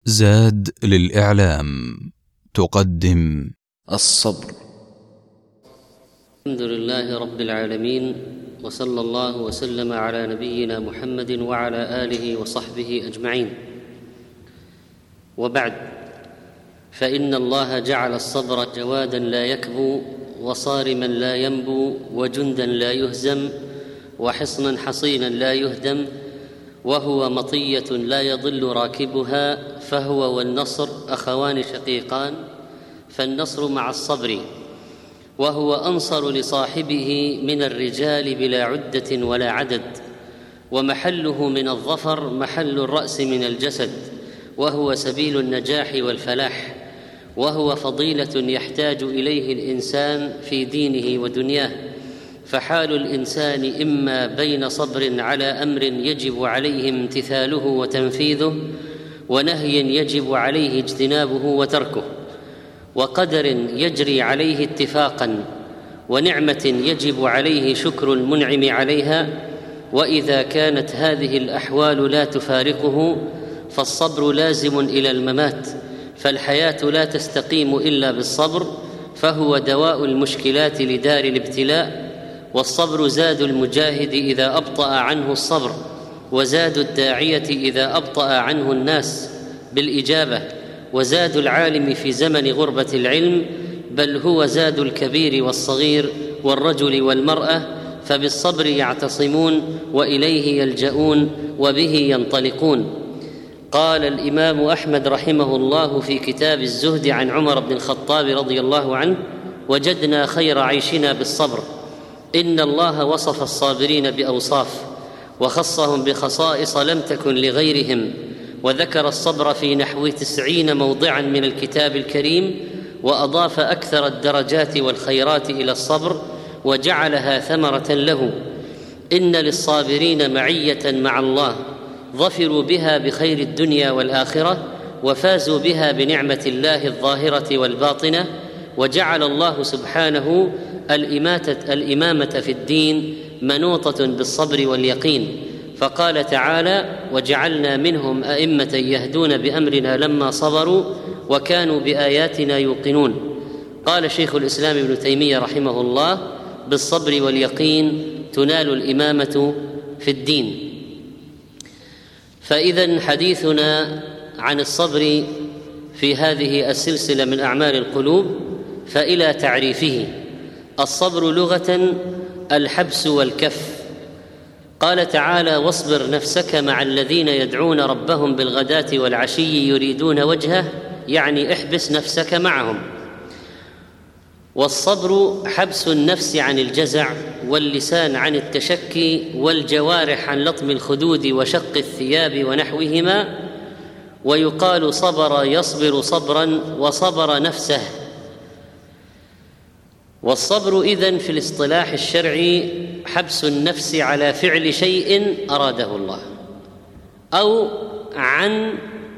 زاد للإعلام تقدم الصبر. الحمد لله رب العالمين، وصلى الله وسلم على نبينا محمد وعلى آله وصحبه أجمعين. وبعد، فإن الله جعل الصبر جوادا لا يكبو، وصارما لا ينبو، وجندا لا يهزم، وحصنا حصينا لا يهدم، وهو مطية لا يضل راكبها، فهو والنصر أخوان شقيقان، فالنصر مع الصبر، وهو أنصر لصاحبه من الرجال بلا عدة ولا عدد، ومحله من الظفر محل الرأس من الجسد، وهو سبيل النجاح والفلاح، وهو فضيلة يحتاج إليه الإنسان في دينه ودنياه. فحال الإنسان إما بين صبر على أمر يجب عليه امتثاله وتنفيذه، ونهي يجب عليه اجتنابه وتركه، وقدر يجري عليه اتفاقا، ونعمة يجب عليه شكر المنعم عليها. وإذا كانت هذه الأحوال لا تفارقه فالصبر لازم إلى الممات، فالحياة لا تستقيم إلا بالصبر، فهو دواء المشكلات لدار الابتلاء. والصبر زاد المجاهد إذا أبطأ عنه الصبر، وزاد الداعية إذا أبطأ عنه الناس بالإجابة، وزاد العالم في زمن غربة العلم، بل هو زاد الكبير والصغير والرجل والمرأة، فبالصبر يعتصمون وإليه يلجؤون وبه ينطلقون. قال الإمام أحمد رحمه الله في كتاب الزهد عن عمر بن الخطاب رضي الله عنه: وجدنا خير عيشنا بالصبر. إن الله وصف الصابرين بأوصاف، وخصهم بخصائص لم تكن لغيرهم، وذكر الصبر في نحو 90 موضعا من الكتاب الكريم، وأضاف أكثر الدرجات والخيرات إلى الصبر، وجعلها ثمرة له. إن للصابرين معية مع الله، ظفروا بها بخير الدنيا والآخرة، وفازوا بها بنعمة الله الظاهرة والباطنة. وجعل الله سبحانه الإمامة في الدين منوطة بالصبر واليقين، فقال تعالى: وجعلنا منهم أئمة يهدون بأمرنا لما صبروا وكانوا بآياتنا يوقنون. قال شيخ الإسلام ابن تيمية رحمه الله: بالصبر واليقين تنال الإمامة في الدين. فإذن حديثنا عن الصبر في هذه السلسلة من أعمال القلوب، فإلى تعريفه. الصبر لغة الحبس والكف. قال تعالى: واصبر نفسك مع الذين يدعون ربهم بالغداة والعشي يريدون وجهه، يعني احبس نفسك معهم. والصبر حبس النفس عن الجزع، واللسان عن التشكي، والجوارح عن لطم الخدود وشق الثياب ونحوهما. ويقال صبر يصبر صبرا، وصبر نفسه. والصبر إذن في الاصطلاح الشرعي حبس النفس على فعل شيء أراده الله، أو عن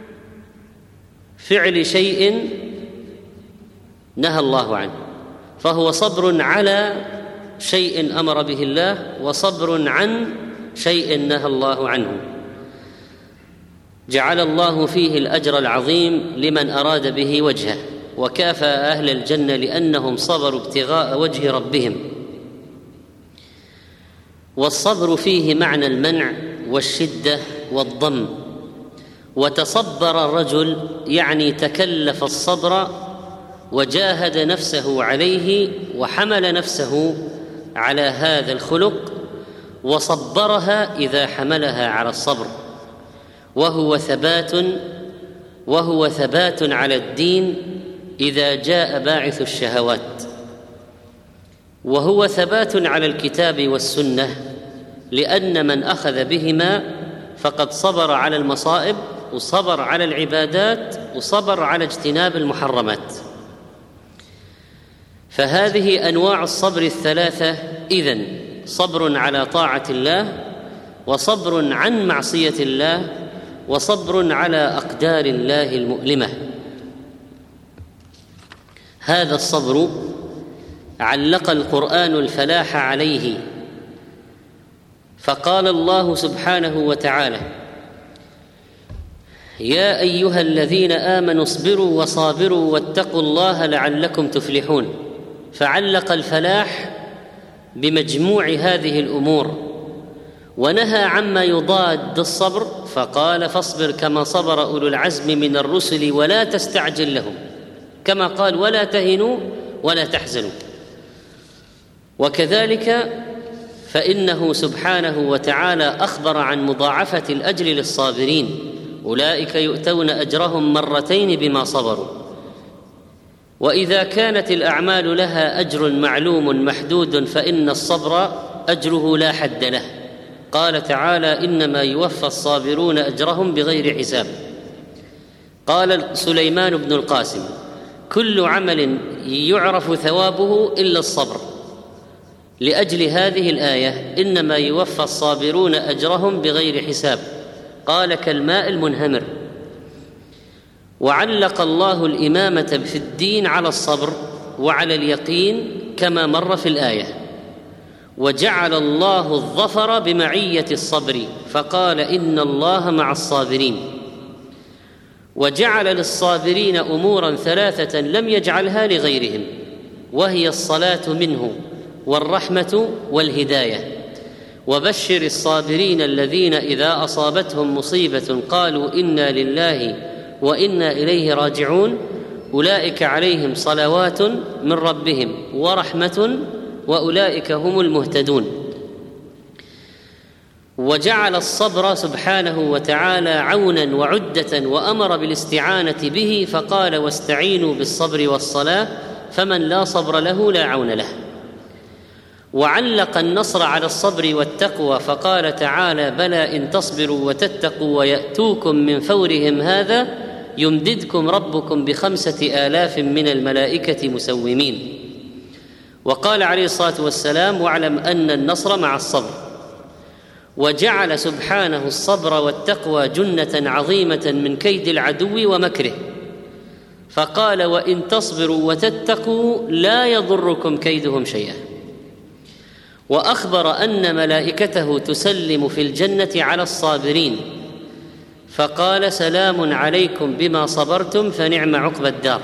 فعل شيء نهى الله عنه، فهو صبر على شيء أمر به الله، وصبر عن شيء نهى الله عنه. جعل الله فيه الأجر العظيم لمن أراد به وجهه، وكافأ أهل الجنة لأنهم صبروا ابتغاء وجه ربهم. والصبر فيه معنى المنع والشدة والضم. وتصبر الرجل يعني تكلف الصبر وجاهد نفسه عليه، وحمل نفسه على هذا الخلق، وصبرها إذا حملها على الصبر، وهو ثبات على الدين إذا جاء باعث الشهوات، وهو ثبات على الكتاب والسنة، لأن من أخذ بهما فقد صبر على المصائب، وصبر على العبادات، وصبر على اجتناب المحرمات. فهذه أنواع الصبر الثلاثة إذن: صبر على طاعة الله، وصبر عن معصية الله، وصبر على أقدار الله المؤلمة. هذا الصبر علق القرآن الفلاح عليه، فقال الله سبحانه وتعالى: يا أيها الذين آمنوا اصبروا وصابروا واتقوا الله لعلكم تفلحون، فعلق الفلاح بمجموع هذه الأمور، ونهى عما يضاد الصبر فقال: فاصبر كما صبر أولو العزم من الرسل ولا تستعجل لهم، كما قال: ولا تهنوا ولا تحزنوا. وكذلك فإنه سبحانه وتعالى أخبر عن مضاعفة الأجر للصابرين: أولئك يؤتون أجرهم مرتين بما صبروا. وإذا كانت الأعمال لها أجر معلوم محدود فإن الصبر أجره لا حد له. قال تعالى: إنما يوفى الصابرون أجرهم بغير حساب. قال سليمان بن القاسم: كل عمل يعرف ثوابه إلا الصبر، لأجل هذه الآية: إنما يوفى الصابرون أجرهم بغير حساب. قال: كالماء المنهمر. وعلق الله الإمامة في الدين على الصبر وعلى اليقين كما مر في الآية. وجعل الله الظفر بمعية الصبر فقال: إن الله مع الصابرين. وجعل للصابرين أمورا ثلاثة لم يجعلها لغيرهم، وهي الصلاة منه والرحمة والهداية. وبشر الصابرين الذين إذا أصابتهم مصيبة قالوا: إنا لله وإنا إليه راجعون، أولئك عليهم صلوات من ربهم ورحمة وأولئك هم المهتدون. وجعل الصبر سبحانه وتعالى عونا وعدة، وأمر بالاستعانة به فقال: واستعينوا بالصبر والصلاة، فمن لا صبر له لا عون له. وعلق النصر على الصبر والتقوى فقال تعالى: بلى إن تصبروا وتتقوا ويأتوكم من فورهم هذا يمددكم ربكم ب5,000 من الملائكة مسومين. وقال عليه الصلاة والسلام: واعلم أن النصر مع الصبر. وجعل سبحانه الصبر والتقوى جنة عظيمة من كيد العدو ومكره، فقال: وإن تصبروا وتتقوا لا يضركم كيدهم شيئا. وأخبر أن ملائكته تسلم في الجنة على الصابرين، فقال: سلام عليكم بما صبرتم فنعم عقبى الدار.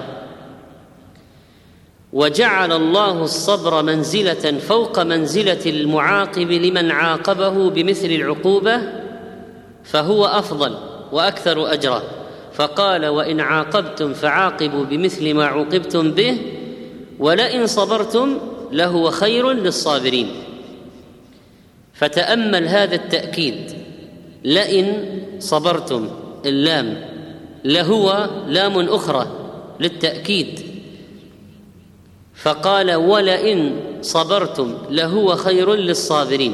وجعل الله الصبر منزلة فوق منزلة المعاقب لمن عاقبه بمثل العقوبة، فهو أفضل وأكثر أجرا، فقال: وإن عاقبتم فعاقبوا بمثل ما عوقبتم به ولئن صبرتم لهو خير للصابرين. فتأمل هذا التأكيد: لئن صبرتم، اللام لهو لام أخرى للتأكيد، فقال: ولئن صبرتم لهو خير للصابرين.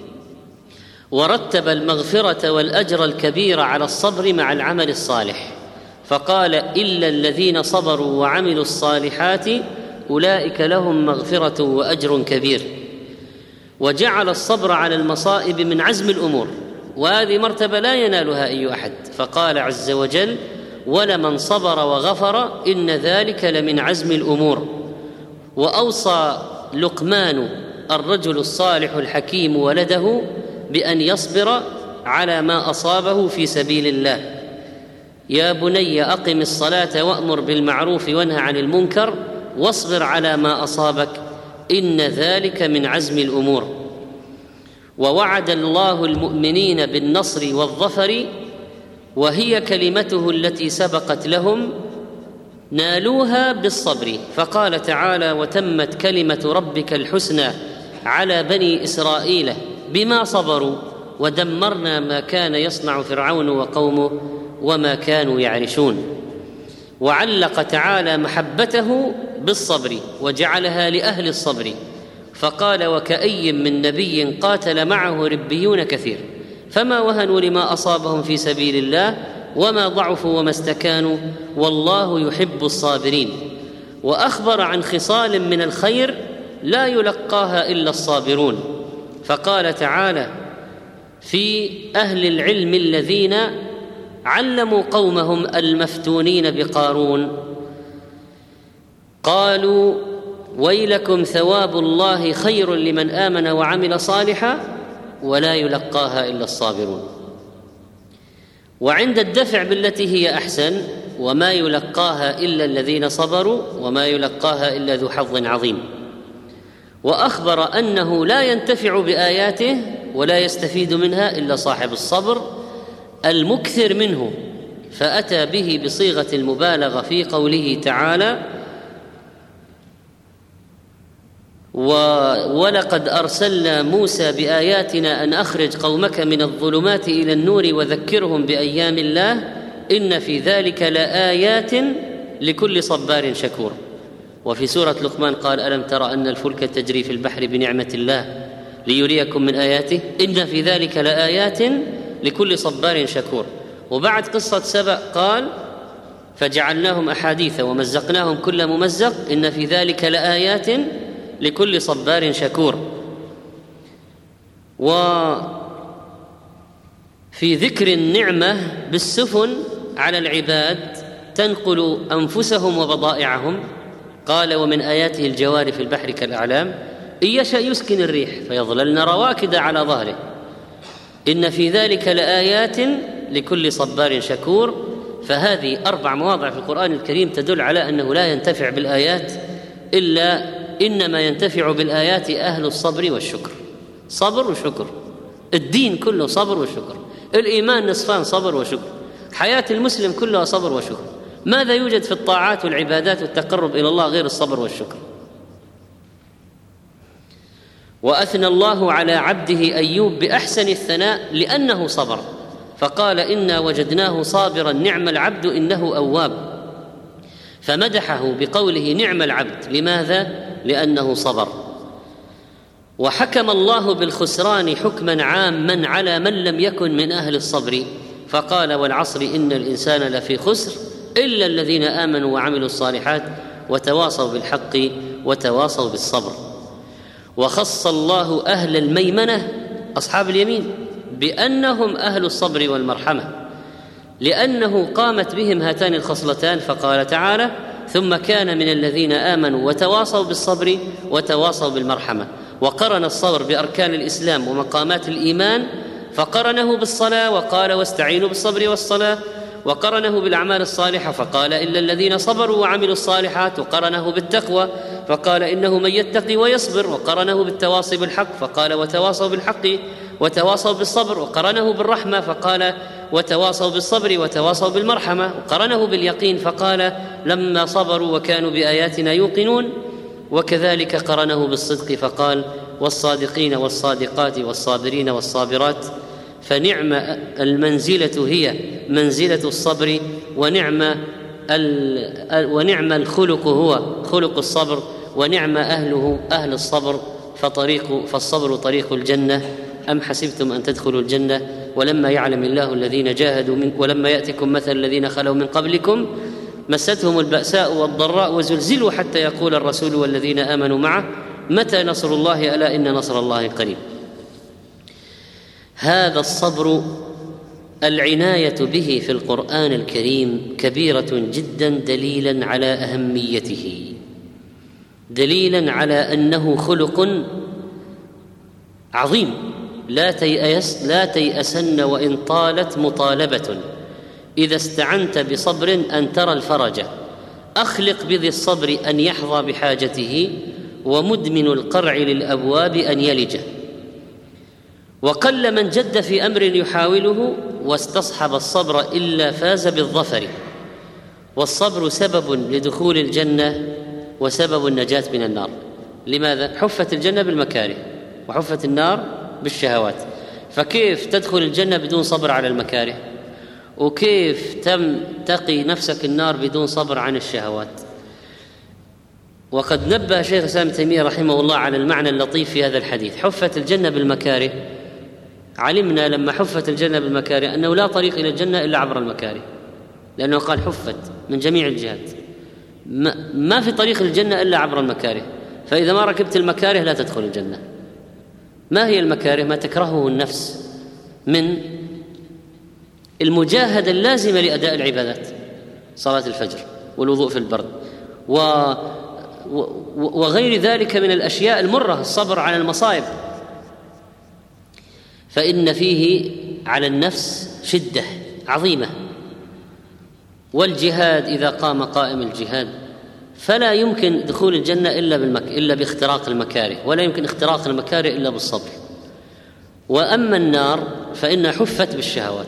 ورتب المغفرة والأجر الكبير على الصبر مع العمل الصالح، فقال: إلا الذين صبروا وعملوا الصالحات أولئك لهم مغفرة وأجر كبير. وجعل الصبر على المصائب من عزم الأمور، وهذه مرتبة لا ينالها أي أحد، فقال عز وجل: ولمن صبر وغفر إن ذلك لمن عزم الأمور. وأوصى لقمان الرجل الصالح الحكيم ولده بأن يصبر على ما أصابه في سبيل الله: يا بني أقم الصلاة وأمر بالمعروف وانه عن المنكر واصبر على ما أصابك إن ذلك من عزم الأمور. ووعد الله المؤمنين بالنصر والظفر، وهي كلمته التي سبقت لهم نالوها بالصبر، فقال تعالى: وتمت كلمة ربك الحسنى على بني إسرائيل بما صبروا ودمرنا ما كان يصنع فرعون وقومه وما كانوا يعرشون. وعلق تعالى محبته بالصبر وجعلها لأهل الصبر، فقال: وكأي من نبي قاتل معه ربيون كثير فما وهنوا لما أصابهم في سبيل الله وما ضعفوا وما استكانوا والله يحب الصابرين. وأخبر عن خصال من الخير لا يلقاها إلا الصابرون، فقال تعالى في أهل العلم الذين علموا قومهم المفتونين بقارون: قالوا ويلكم ثواب الله خير لمن آمن وعمل صالحا ولا يلقاها إلا الصابرون. وعند الدفع بالتي هي أحسن: وما يلقاها إلا الذين صبروا وما يلقاها إلا ذو حظ عظيم. وأخبر أنه لا ينتفع بآياته ولا يستفيد منها إلا صاحب الصبر المكثر منه، فأتى به بصيغة المبالغة في قوله تعالى: ولقد أرسلنا موسى بآياتنا أن أخرج قومك من الظلمات إلى النور وذكرهم بأيام الله إن في ذلك لآيات لكل صبار شكور. وفي سورة لقمان قال: ألم تر أن الفلك تجري في البحر بنعمة الله ليريكم من آياته إن في ذلك لآيات لكل صبار شكور. وبعد قصة سبأ قال: فجعلناهم أحاديث ومزقناهم كل ممزق إن في ذلك لآيات لكل صبار شكور. وفي ذكر النعمة بالسفن على العباد تنقل أنفسهم وبضائعهم قال: ومن آياته الجوار في البحر كالأعلام إن يشأ يسكن الريح فيظللن رواكد على ظهره إن في ذلك لآيات لكل صبار شكور. فهذه 4 مواضع في القرآن الكريم تدل على أنه لا ينتفع بالآيات إنما ينتفع بالآيات أهل الصبر والشكر. صبر وشكر، الدين كله صبر وشكر، الإيمان نصفان: صبر وشكر. حياة المسلم كلها صبر وشكر. ماذا يوجد في الطاعات والعبادات والتقرب إلى الله غير الصبر والشكر؟ وأثنى الله على عبده أيوب بأحسن الثناء لأنه صبر، فقال: إنا وجدناه صابرا نعم العبد إنه أواب، فمدحه بقوله نعم العبد. لماذا؟ لأنه صبر. وحكم الله بالخسران حكما عاما على من لم يكن من أهل الصبر، فقال: والعصر إن الإنسان لفي خسر إلا الذين آمنوا وعملوا الصالحات وتواصوا بالحق وتواصوا بالصبر. وخص الله أهل الميمنة أصحاب اليمين بأنهم أهل الصبر والمرحمة، لأنه قامت بهم هاتان الخصلتان، فقال تعالى: ثم كان من الذين آمنوا وتواصوا بالصبر وتواصوا بالمرحمة. وقرن الصبر بأركان الإسلام ومقامات الإيمان، فقرنه بالصلاة وقال: واستعينوا بالصبر والصلاة. وقرنه بالأعمال الصالحة فقال: إلا الذين صبروا وعملوا الصالحات. وقرنه بالتقوى فقال: إنه من يتقي ويصبر. وقرنه بالتواصي بالحق فقال: وتواصوا بالحق وتواصوا بالصبر. وقرنه بالرحمة فقال: وتواصوا بالصبر وتواصوا بالمرحمة. وقرنه باليقين فقال: لما صبروا وكانوا بآياتنا يوقنون. وكذلك قرنه بالصدق فقال: والصادقين والصادقات والصابرين والصابرات. فنعم المنزلة هي منزلة الصبر، ونعم الخلق هو خلق الصبر، ونعم أهله أهل الصبر. فالصبر طريق الجنة. أم حسبتم أن تدخلوا الجنة ولما يعلم الله الذين جاهدوا منكم ولما يأتكم مثل الذين خلوا من قبلكم مستهم البأساء والضراء وزلزلوا حتى يقول الرسول والذين آمنوا معه متى نصر الله ألا إن نصر الله قريب. هذا الصبر العناية به في القرآن الكريم كبيرة جدا، دليلا على أهميته، دليلا على أنه خلق عظيم. لا تيأسن وإن طالت مطالبة، إذا استعنت بصبر أن ترى الفرج. أخلق بذي الصبر أن يحظى بحاجته، ومدمن القرع للأبواب أن يلجه. وقل من جد في أمر يحاوله واستصحب الصبر إلا فاز بالظفر. والصبر سبب لدخول الجنة وسبب النجاة من النار. لماذا؟ حفت الجنة بالمكاره وحفت النار بالشهوات، فكيف تدخل الجنة بدون صبر على المكاره؟ وكيف تقي نفسك النار بدون صبر عن الشهوات؟ وقد نبه شيخ الإسلام ابن تيمية رحمه الله على المعنى اللطيف في هذا الحديث: حفت الجنة بالمكاره. علمنا لما حفت الجنة بالمكاره أنه لا طريق إلى الجنة إلا عبر المكاره، لأنه قال حفت من جميع الجهات، ما في طريق الجنة إلا عبر المكاره. فإذا ما ركبت المكاره لا تدخل الجنة. ما هي المكاره؟ ما تكرهه النفس من المجاهدة اللازمة لأداء العبادات، صلاة الفجر والوضوء في البرد وغير ذلك من الأشياء المرة، الصبر على المصائب. فإن فيه على النفس شدة عظيمة. والجهاد إذا قام قائم الجهاد فلا يمكن دخول الجنة إلا باختراق المكاره، ولا يمكن اختراق المكاره إلا بالصبر. وأما النار فإنها حفت بالشهوات،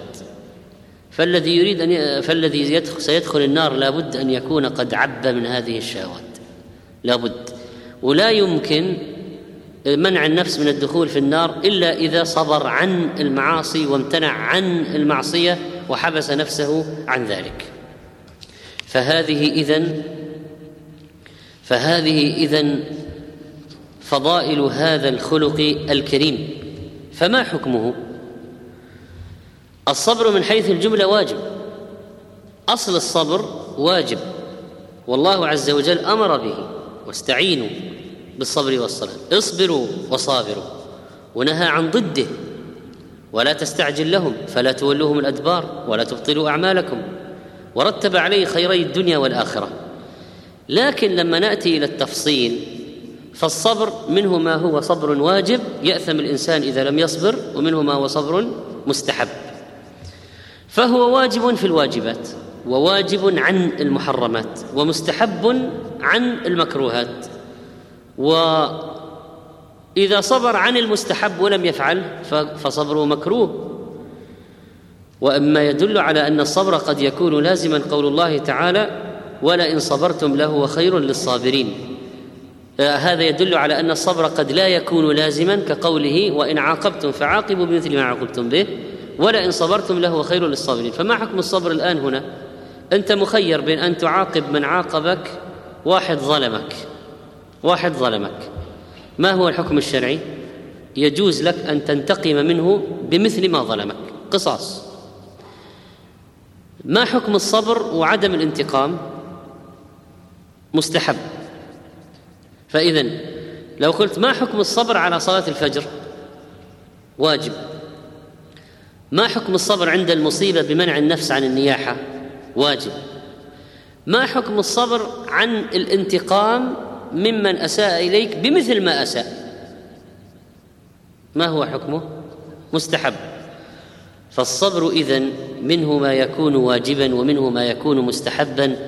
فالذي سيدخل النار لابد أن يكون قد عب من هذه الشهوات، لابد. ولا يمكن منع النفس من الدخول في النار إلا إذا صبر عن المعاصي وامتنع عن المعصية وحبس نفسه عن ذلك. فهذه إذن فضائل هذا الخلق الكريم. فما حكمه؟ الصبر من حيث الجملة واجب، أصل الصبر واجب، والله عز وجل أمر به: واستعينوا بالصبر والصلاة، اصبروا وصابروا، ونهى عن ضده: ولا تستعجل لهم فلا تولوهم الأدبار ولا تبطلوا أعمالكم، ورتب عليه خيري الدنيا والآخرة. لكن لما نأتي إلى التفصيل فالصبر منه ما هو صبر واجب يأثم الإنسان إذا لم يصبر، ومنه ما هو صبر مستحب. فهو واجب في الواجبات، وواجب عن المحرمات، ومستحب عن المكروهات. وإذا صبر عن المستحب ولم يفعل فصبره مكروه. وأما يدل على أن الصبر قد يكون لازما قول الله تعالى: ولئن صبرتم لهو خير للصابرين. هذا يدل على أن الصبر قد لا يكون لازما، كقوله: وإن عاقبتم فعاقبوا بمثل ما عاقبتم به ولئن صبرتم لهو خير للصابرين. فما حكم الصبر الآن هنا؟ أنت مخير بين أن تعاقب من عاقبك، واحد ظلمك، ما هو الحكم الشرعي؟ يجوز لك أن تنتقم منه بمثل ما ظلمك، قصاص. ما حكم الصبر وعدم الانتقام؟ مستحب. فإذن لو قلت: ما حكم الصبر على صلاة الفجر؟ واجب. ما حكم الصبر عند المصيبة بمنع النفس عن النياحة؟ واجب. ما حكم الصبر عن الانتقام ممن أساء إليك بمثل ما أساء؟ ما هو حكمه؟ مستحب. فالصبر إذن منه ما يكون واجبا ومنه ما يكون مستحبا.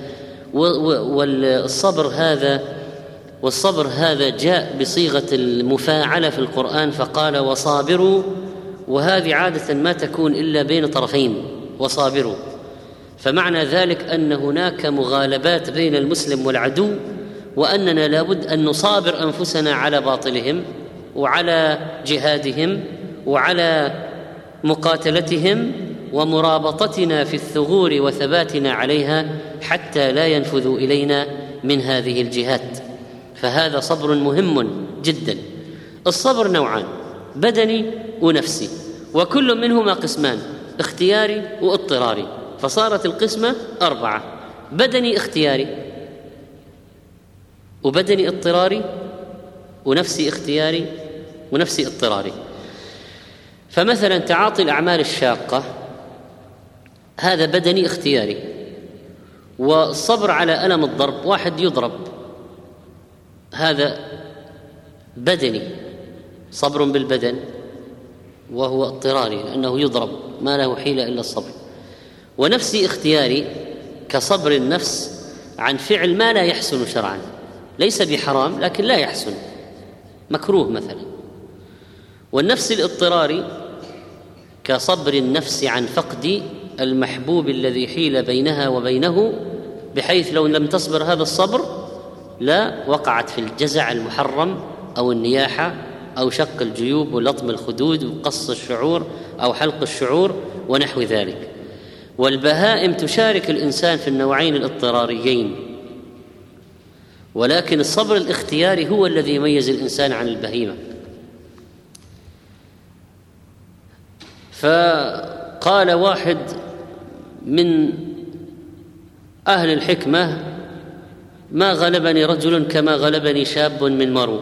والصبر هذا جاء بصيغة المفاعلة في القرآن، فقال: وصابروا، وهذه عادة ما تكون إلا بين طرفين، وصابروا. فمعنى ذلك أن هناك مغالبات بين المسلم والعدو، وأننا لابد أن نصابر أنفسنا على باطلهم وعلى جهادهم وعلى مقاتلتهم ومرابطتنا في الثغور وثباتنا عليها حتى لا ينفذوا إلينا من هذه الجهات. فهذا صبر مهم جدا. الصبر نوعان: بدني ونفسي، وكل منهما قسمان: اختياري واضطراري. فصارت القسمة 4: بدني اختياري، وبدني اضطراري، ونفسي اختياري، ونفسي اضطراري. فمثلا تعاطي الأعمال الشاقة هذا بدني اختياري. والصبر على ألم الضرب، واحد يضرب، هذا بدني، صبر بالبدن، وهو اضطراري لأنه يضرب، ما له حيلة إلا الصبر. ونفسي اختياري كصبر النفس عن فعل ما لا يحسن شرعا، ليس بحرام لكن لا يحسن، مكروه مثلا. والنفس الاضطراري كصبر النفس عن فقد المحبوب الذي حيل بينها وبينه، بحيث لو لم تصبر هذا الصبر لا وقعت في الجزع المحرم أو النياحة أو شق الجيوب ولطم الخدود وقص الشعور أو حلق الشعور ونحو ذلك. والبهائم تشارك الإنسان في النوعين الاضطراريين، ولكن الصبر الاختياري هو الذي يميز الإنسان عن البهيمة. فقال واحد من أهل الحكمة: ما غلبني رجل كما غلبني شاب من مرو.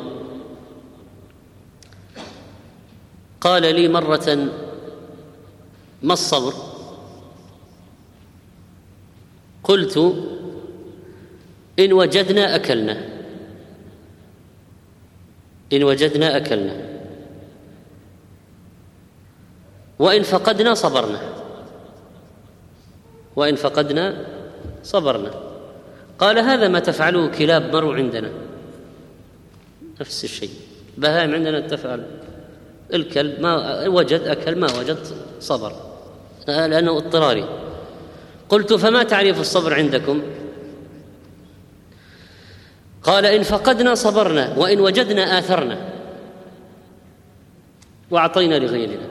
قال لي مرة: ما الصبر؟ قلت: إن وجدنا أكلنا، إن وجدنا أكلنا، وإن فقدنا صبرنا. وإن فقدنا صبرنا. قال هذا ما تفعله كلاب مروا عندنا، نفس الشيء، بهائم عندنا تفعل. الكلب ما وجد أكل، ما وجد صبر، لأنه اضطراري. قلت فما تعريف الصبر عندكم؟ قال إن فقدنا صبرنا، وإن وجدنا آثرنا وأعطينا لغيرنا.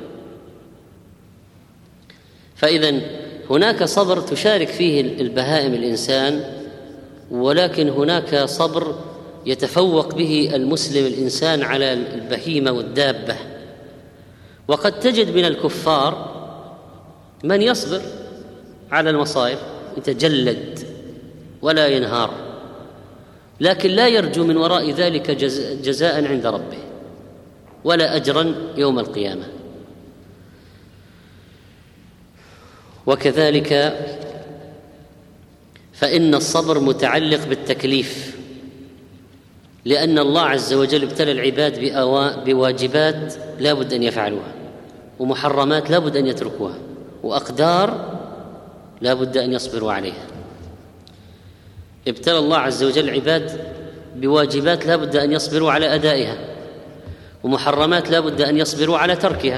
فإذن هناك صبر تشارك فيه البهائم الإنسان، ولكن هناك صبر يتفوق به المسلم الإنسان على البهيمة والدابة. وقد تجد من الكفار من يصبر على المصائب، يتجلد ولا ينهار، لكن لا يرجو من وراء ذلك جزاء عند ربه ولا أجرا يوم القيامة. وكذلك فإن الصبر متعلق بالتكليف، لأن الله عز وجل ابتلى العباد بواجبات لا بد أن يفعلوها، ومحرمات لا بد أن يتركوها، وأقدار لا بد أن يصبروا عليها. ابتلى الله عز وجل العباد بواجبات لا بد أن يصبروا على أدائها، ومحرمات لا بد أن يصبروا على تركها،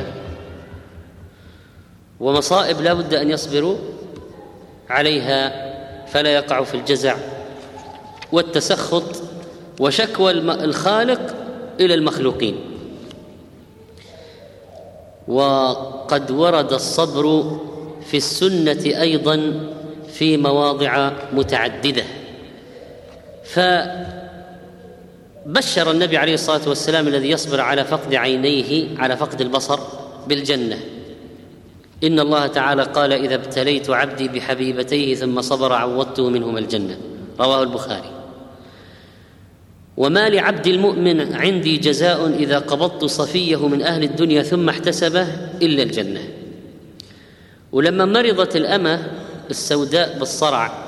ومصائب لا بد أن يصبروا عليها فلا يقعوا في الجزع والتسخط وشكوى الخالق إلى المخلوقين. وقد ورد الصبر في السنة أيضا في مواضع متعددة، فبشر النبي عليه الصلاة والسلام الذي يصبر على فقد عينيه، على فقد البصر، بالجنة. إن الله تعالى قال إذا ابتليت عبدي بحبيبتيه ثم صبر عوضته منهما الجنة، رواه البخاري. وما لعبد المؤمن عندي جزاء إذا قبضت صفيه من أهل الدنيا ثم احتسبه إلا الجنة. ولما مرضت الأمة السوداء بالصرع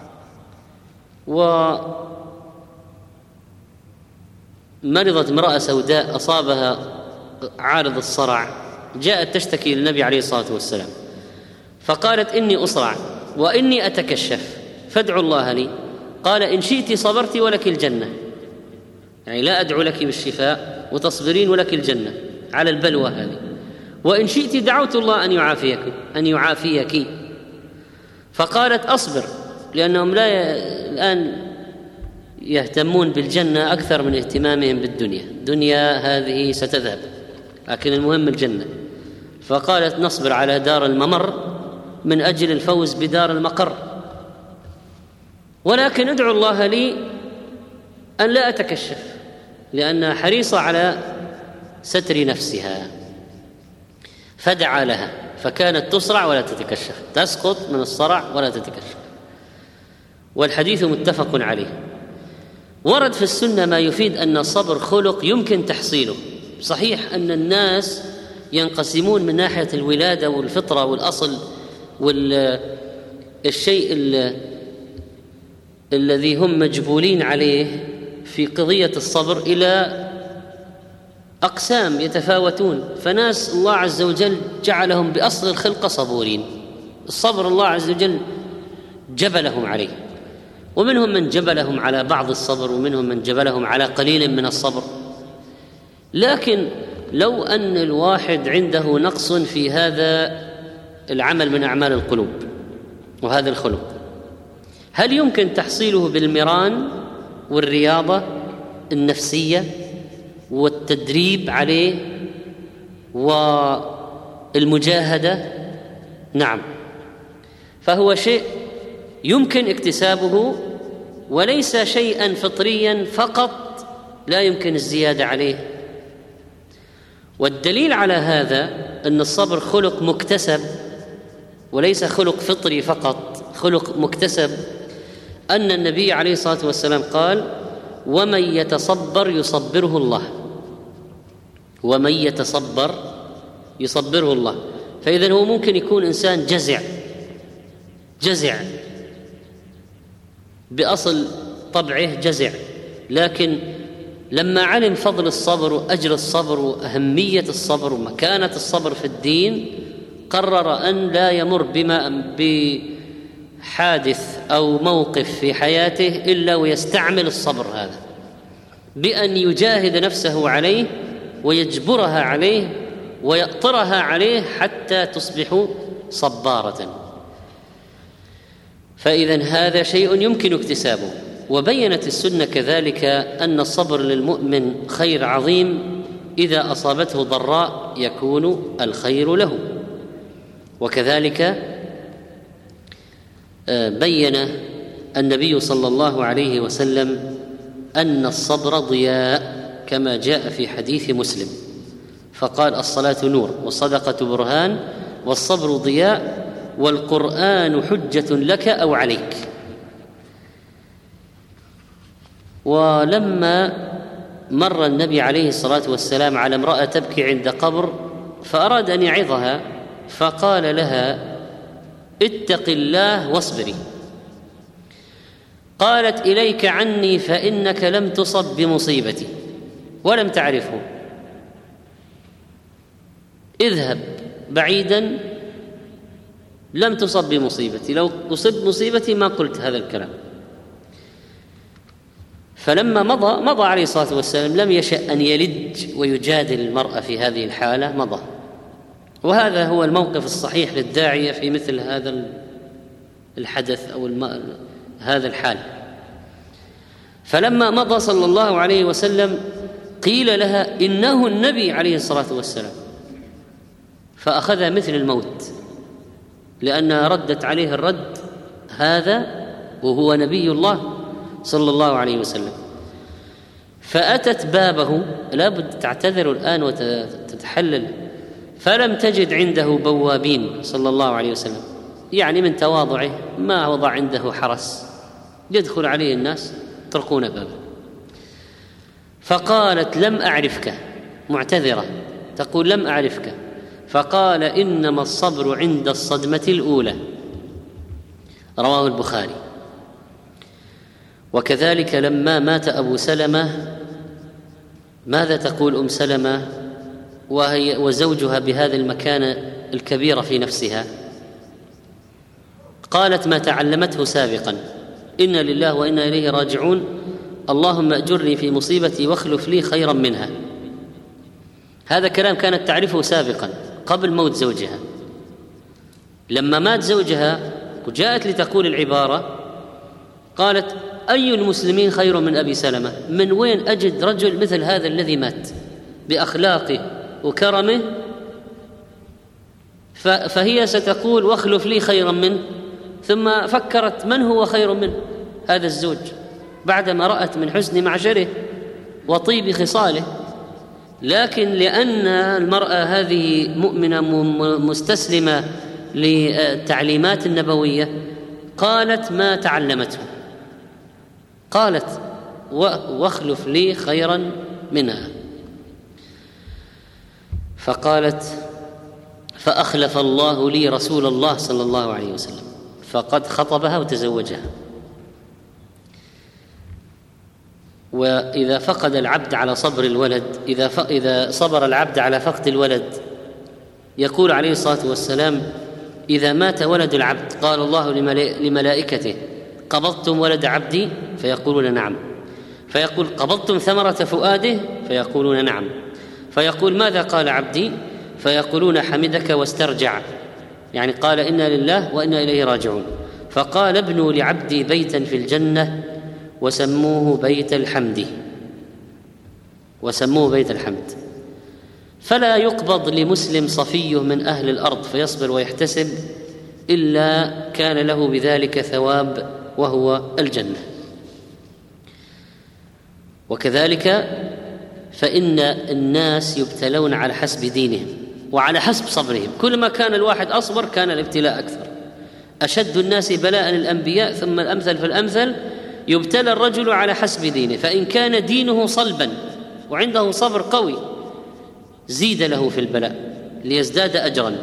ومرضت امرأة سوداء أصابها عارض الصرع، جاءت تشتكي للنبي عليه الصلاة والسلام فقالت إني أصرع وإني أتكشف فادعوا الله لي. قال إن شئت صبرت ولك الجنة، يعني لا أدعو لك بالشفاء وتصبرين ولك الجنة على البلوى هذه، وإن شئت دعوت الله أن يعافيك. فقالت أصبر، لأنهم الآن يهتمون بالجنة أكثر من اهتمامهم بالدنيا، الدنيا هذه ستذهب لكن المهم الجنة. فقالت نصبر على دار الممر من أجل الفوز بدار المقر، ولكن ادعو الله لي أن لا أتكشف، لأنها حريصة على ستر نفسها. فدعا لها فكانت تصرع ولا تتكشف، تسقط من الصرع ولا تتكشف. والحديث متفق عليه. ورد في السنة ما يفيد أن الصبر خلق يمكن تحصيله. صحيح أن الناس ينقسمون من ناحية الولادة والفطرة والأصل والشيء الذي هم مجبولين عليه في قضية الصبر إلى أقسام يتفاوتون. فناس الله عز وجل جعلهم بأصل الخلقة صبورين، الصبر الله عز وجل جبلهم عليه، ومنهم من جبلهم على بعض الصبر، ومنهم من جبلهم على قليل من الصبر. لكن لو أن الواحد عنده نقص في هذا العمل من أعمال القلوب وهذا الخلق، هل يمكن تحصيله بالمران والرياضة النفسية والتدريب عليه والمجاهدة؟ نعم، فهو شيء يمكن اكتسابه وليس شيئا فطريا فقط لا يمكن الزيادة عليه. والدليل على هذا أن الصبر خلق مكتسب وليس خلق فطري فقط، خلق مكتسب، أن النبي عليه الصلاة والسلام قال ومن يتصبر يصبره الله، ومن يتصبر يصبره الله. فإذن هو ممكن يكون إنسان جزع بأصل طبعه جزع، لكن لما علم فضل الصبر وأجر الصبر وأهمية الصبر ومكانة الصبر في الدين قرر أن لا يمر حادث أو موقف في حياته إلا ويستعمل الصبر هذا بأن يجاهد نفسه عليه ويجبرها عليه ويأطرها عليه حتى تصبح صبارة. فإذن هذا شيء يمكن اكتسابه. وبينت السنة كذلك أن الصبر للمؤمن خير عظيم، إذا أصابته ضراء يكون الخير له. وكذلك بين النبي صلى الله عليه وسلم أن الصبر ضياء كما جاء في حديث مسلم، فقال: الصلاة نور والصدقة برهان والصبر ضياء والقرآن حجة لك أو عليك. ولما مر النبي عليه الصلاة والسلام على امرأة تبكي عند قبر فأراد أن يعظها، فقال لها: اتق الله واصبري. قالت: إليك عني فإنك لم تصب بمصيبتي ولم تعرفه، اذهب بعيدا، لم تصب بمصيبتي، لو أصب مصيبتي ما قلت هذا الكلام. فلما مضى عليه الصلاة والسلام لم يشأ أن يلج ويجادل المرأة في هذه الحالة، مضى. وهذا هو الموقف الصحيح للداعية في مثل هذا الحدث أو هذا الحال. فلما مضى صلى الله عليه وسلم قيل لها: إنه النبي عليه الصلاة والسلام، فأخذ مثل الموت، لأنها ردت عليه الرد هذا وهو نبي الله صلى الله عليه وسلم. فأتت بابه، لابد تعتذر الآن وتتحلل، فلم تجد عنده بوابين صلى الله عليه وسلم، يعني من تواضعه ما وضع عنده حرس يدخل عليه الناس يطرقون بابه. فقالت: لم أعرفك، معتذرة تقول: لم أعرفك. فقال: إنما الصبر عند الصدمة الأولى، رواه البخاري. وكذلك لما مات أبو سلمة، ماذا تقول أم سلمة وهي وزوجها بهذه المكانة الكبيرة في نفسها؟ قالت ما تعلمته سابقا: إنا لله وإنا إليه راجعون، اللهم أجرني في مصيبتي واخلف لي خيرا منها. هذا كلام كانت تعرفه سابقا قبل موت زوجها. لما مات زوجها وجاءت لتقول العبارة قالت: أي المسلمين خير من أبي سلمة؟ من وين أجد رجل مثل هذا الذي مات بأخلاقه وكرمه؟ فهي ستقول: واخلف لي خيرا منه. ثم فكرت من هو خير منه هذا الزوج بعدما رأت من حسن معشره وطيب خصاله. لكن لأن المرأة هذه مؤمنة مستسلمة للتعليمات النبوية قالت ما تعلمته، قالت: واخلف لي خيرا منها. فقالت: فأخلف الله لي رسول الله صلى الله عليه وسلم، فقد خطبها وتزوجها. وإذا فقد العبد على صبر الولد، إذا صبر العبد على فقد الولد، يقول عليه الصلاة والسلام: إذا مات ولد العبد قال الله لملائكته: قبضتم ولد عبدي؟ فيقولون نعم. فيقول: قبضتم ثمرة فؤاده؟ فيقولون نعم. فيقول: ماذا قال عبدي؟ فيقولون: حمدك واسترجع، يعني قال إنا لله وإنا إليه راجعون. فقال: ابنوا لعبدي بيتا في الجنة وسموه بيت الحمد، وسموه بيت الحمد. فلا يقبض لمسلم صفيه من أهل الأرض فيصبر ويحتسب إلا كان له بذلك ثواب وهو الجنة. وكذلك فإن الناس يبتلون على حسب دينهم وعلى حسب صبرهم، كلما كان الواحد أصبر كان الابتلاء أكثر. أشد الناس بلاء الأنبياء ثم الأمثل فالأمثل. يبتلى الرجل على حسب دينه، فإن كان دينه صلبا وعنده صبر قوي زيد له في البلاء ليزداد أجرا.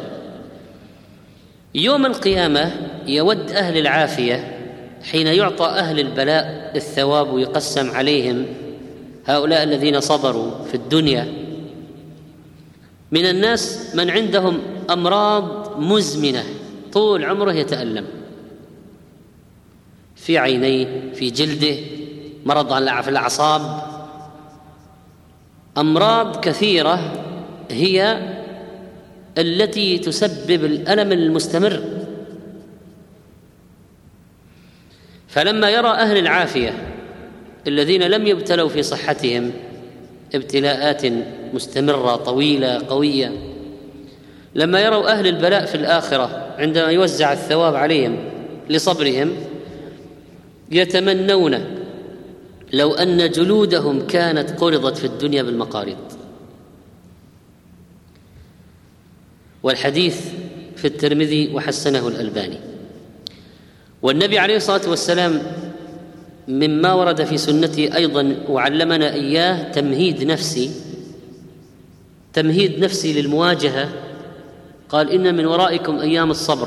يوم القيامة يود أهل العافية حين يعطى أهل البلاء الثواب ويقسم عليهم هؤلاء الذين صبروا في الدنيا من الناس من عندهم أمراض مزمنة طول عمره يتألم، في عينيه، في جلده، مرض في الأعصاب، أمراض كثيرة هي التي تسبب الألم المستمر. فلما يرى أهل العافية الذين لم يبتلوا في صحتهم ابتلاءات مستمرة طويلة قوية، لما يروا أهل البلاء في الآخرة عندما يوزع الثواب عليهم لصبرهم، يتمنون لو أن جلودهم كانت قرضت في الدنيا بالمقاريض. والحديث في الترمذي وحسنه الألباني. والنبي عليه الصلاة والسلام مما ورد في سنته أيضا وعلمنا إياه تمهيد نفسي للمواجهة. قال: إن من ورائكم أيام الصبر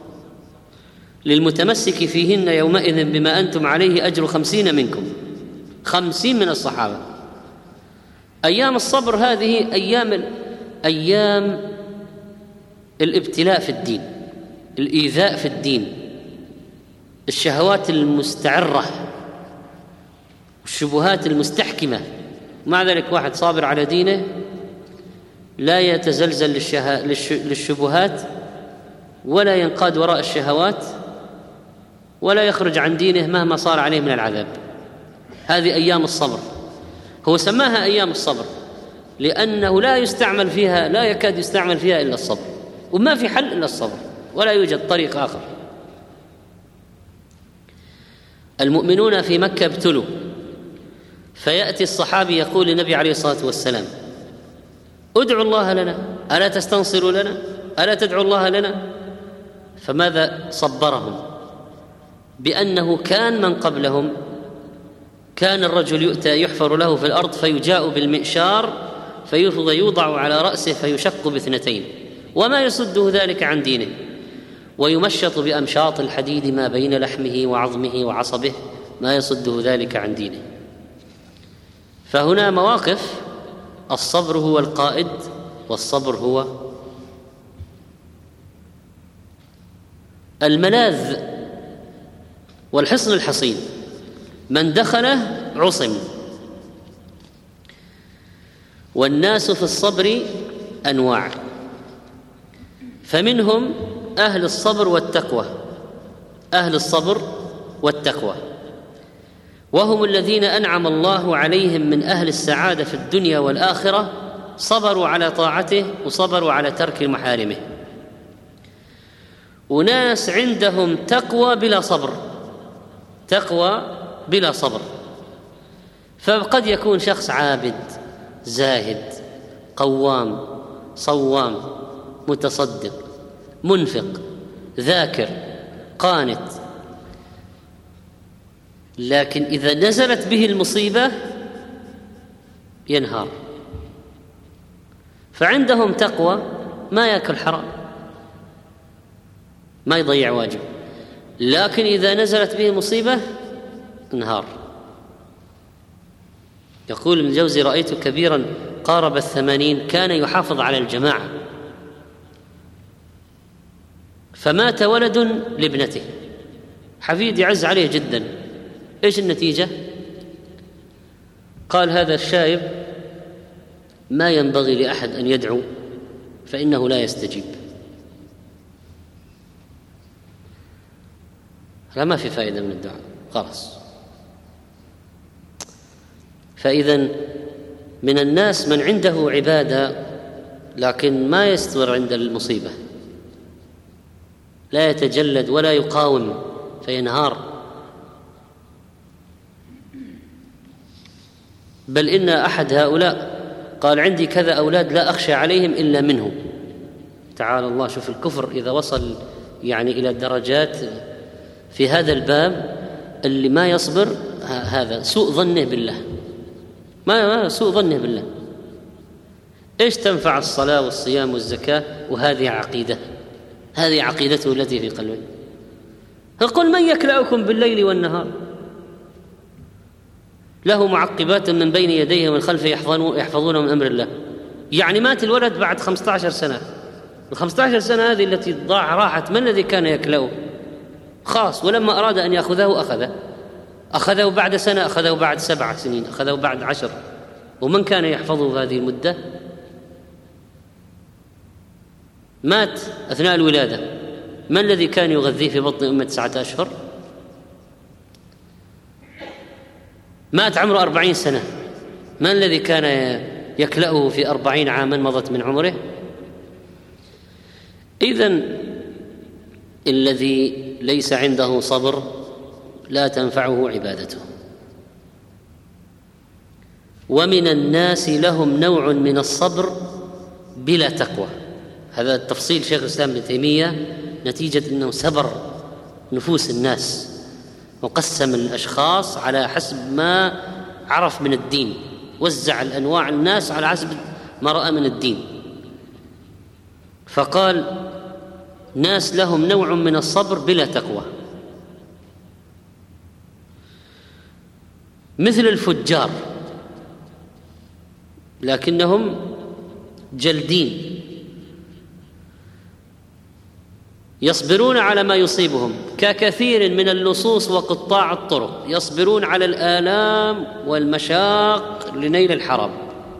للمتمسك فيهن يومئذ بما أنتم عليه أجر 50 منكم. 50 من الصحابة. أيام الصبر هذه أيام الابتلاء في الدين، الإيذاء في الدين، الشهوات المستعرة، الشبهات المستحكمة. مع ذلك واحد صابر على دينه لا يتزلزل للشبهات ولا ينقاد وراء الشهوات ولا يخرج عن دينه مهما صار عليه من العذاب. هذه أيام الصبر. هو سماها أيام الصبر لأنه لا يكاد يستعمل فيها إلا الصبر، وما في حل إلا الصبر، ولا يوجد طريق آخر. المؤمنون في مكة ابتلوا، فيأتي الصحابي يقول للنبي عليه الصلاة والسلام: ادعوا الله لنا، ألا تستنصروا لنا، ألا تدعوا الله لنا؟ فماذا صبرهم؟ بأنه كان من قبلهم كان الرجل يؤتى يحفر له في الأرض فيجاء بالمئشار فيوضع على رأسه فيشق باثنتين، وما يصده ذلك عن دينه، ويمشط بأمشاط الحديد ما بين لحمه وعظمه وعصبه، ما يصده ذلك عن دينه. فهنا مواقف الصبر هو القائد، والصبر هو الملاذ والحصن الحصين. من دخله عصم. والناس في الصبر أنواع، فمنهم أهل الصبر والتقوى، أهل الصبر والتقوى، وهم الذين أنعم الله عليهم من أهل السعادة في الدنيا والآخرة، صبروا على طاعته وصبروا على ترك محارمه. وناس عندهم تقوى بلا صبر، تقوى بلا صبر. فقد يكون شخص عابد زاهد قوام صوام متصدق منفق ذاكر قانت، لكن إذا نزلت به المصيبة ينهار. فعندهم تقوى، ما يأكل حرام، ما يضيع واجب، لكن إذا نزلت به مصيبة انهار. يقول ابن الجوزي: رأيت كبيرا قارب 80 كان يحافظ على الجماعة، فمات ولد لابنته، حفيد يعز عليه جدا. إيش النتيجة؟ قال: هذا الشايب ما ينبغي لأحد أن يدعو فإنه لا يستجيب. لا، ما في فائدة من الدعاء، خلاص. فإذن من الناس من عنده عبادة لكن ما يستمر عند المصيبة، لا يتجلد ولا يقاوم فينهار. بل إن أحد هؤلاء قال: عندي كذا أولاد لا أخشى عليهم إلا منه. تعالى الله، شوف الكفر إذا وصل إلى درجات في هذا الباب. اللي ما يصبر هذا سوء ظنه بالله، ما سوء ظنه بالله. إيش تنفع الصلاة والصيام والزكاة وهذه عقيدة؟ هذه عقيدته التي في قلبه. قل: من يكلأكم بالليل والنهار له معقبات من بين يديه ومن خلفه يحفظونه من أمر الله. مات الولد بعد 15 سنة. ال15 سنة هذه التي راحت، من الذي كان يكلأه؟ خلاص. ولما أراد أن يأخذه أخذه بعد سنة، أخذه بعد 7 سنين، أخذه بعد 10. ومن كان يحفظه هذه المدة؟ مات أثناء الولادة. من الذي كان يغذيه في بطن أمه 9 أشهر؟ مات عمره 40 سنة. من الذي كان يكلأه في 40 عاما مضت من عمره؟ إذن الذي ليس عنده صبر لا تنفعه عبادته. ومن الناس لهم نوع من الصبر بلا تقوى. هذا التفصيل شيخ الإسلام ابن تيمية نتيجة أنه سبر نفوس الناس وقسم الأشخاص على حسب ما عرف من الدين، وزع الأنواع الناس على حسب ما رأى من الدين. فقال ناس لهم نوع من الصبر بلا تقوى، مثل الفجار لكنهم جلدين، يصبرون على ما يصيبهم ككثير من اللصوص وقطاع الطرق، يصبرون على الآلام والمشاق لنيل الحرام.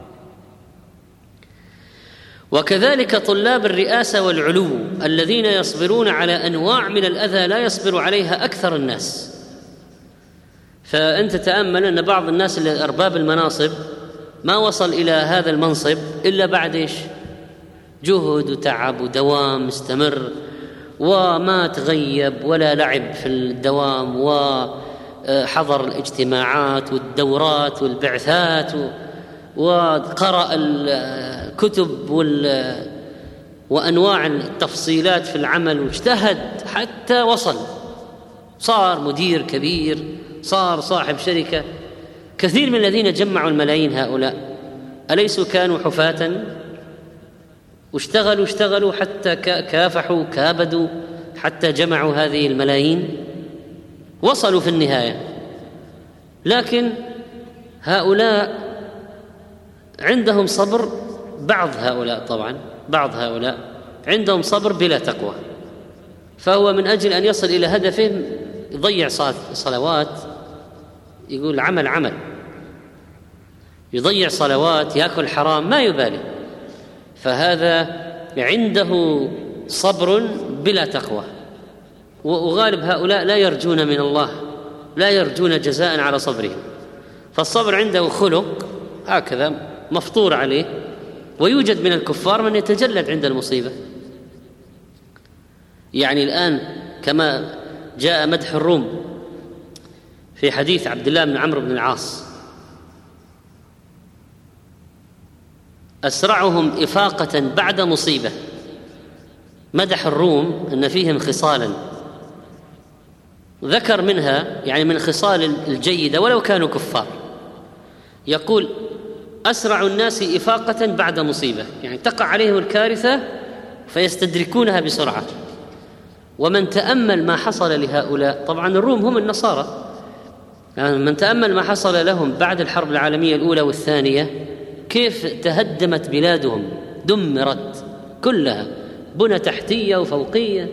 وكذلك طلاب الرئاسة والعلو الذين يصبرون على أنواع من الأذى لا يصبر عليها أكثر الناس. فأنت تأمل أن بعض الناس اللي أرباب المناصب ما وصل إلى هذا المنصب إلا بعد إيش؟ جهد وتعب ودوام مستمر، وما تغيب ولا لعب في الدوام، وحضر الاجتماعات والدورات والبعثات، وقرأ الكتب وأنواع التفصيلات في العمل، واجتهد حتى وصل، صار مدير كبير، صار صاحب شركة. كثير من الذين جمعوا الملايين هؤلاء أليسوا كانوا حفاة؟ واشتغلوا حتى كافحوا كابدوا حتى جمعوا هذه الملايين، وصلوا في النهاية. لكن هؤلاء عندهم صبر، بعض هؤلاء عندهم صبر بلا تقوى، فهو من أجل أن يصل إلى هدفه يضيع صلوات، يقول عمل، يضيع صلوات، يأكل حرام، ما يبالي. فهذا عنده صبر بلا تقوى. وغالب هؤلاء لا يرجون من الله، لا يرجون جزاء على صبرهم. فالصبر عنده خلق هكذا مفطور عليه. ويوجد من الكفار من يتجلد عند المصيبة. يعني الآن كما جاء مدح الروم في حديث عبد الله بن عمرو بن العاص، أسرعهم إفاقة بعد مصيبة. مدح الروم أن فيهم خصالا ذكر منها، يعني من خصال الجيدة ولو كانوا كفار، يقول أسرع الناس إفاقة بعد مصيبة، يعني تقع عليهم الكارثة فيستدركونها بسرعة. ومن تأمل ما حصل لهؤلاء، طبعا الروم هم النصارى، يعني من تأمل ما حصل لهم بعد الحرب العالمية الأولى والثانية، كيف تهدمت بلادهم، دمرت كلها، بنى تحتية وفوقية.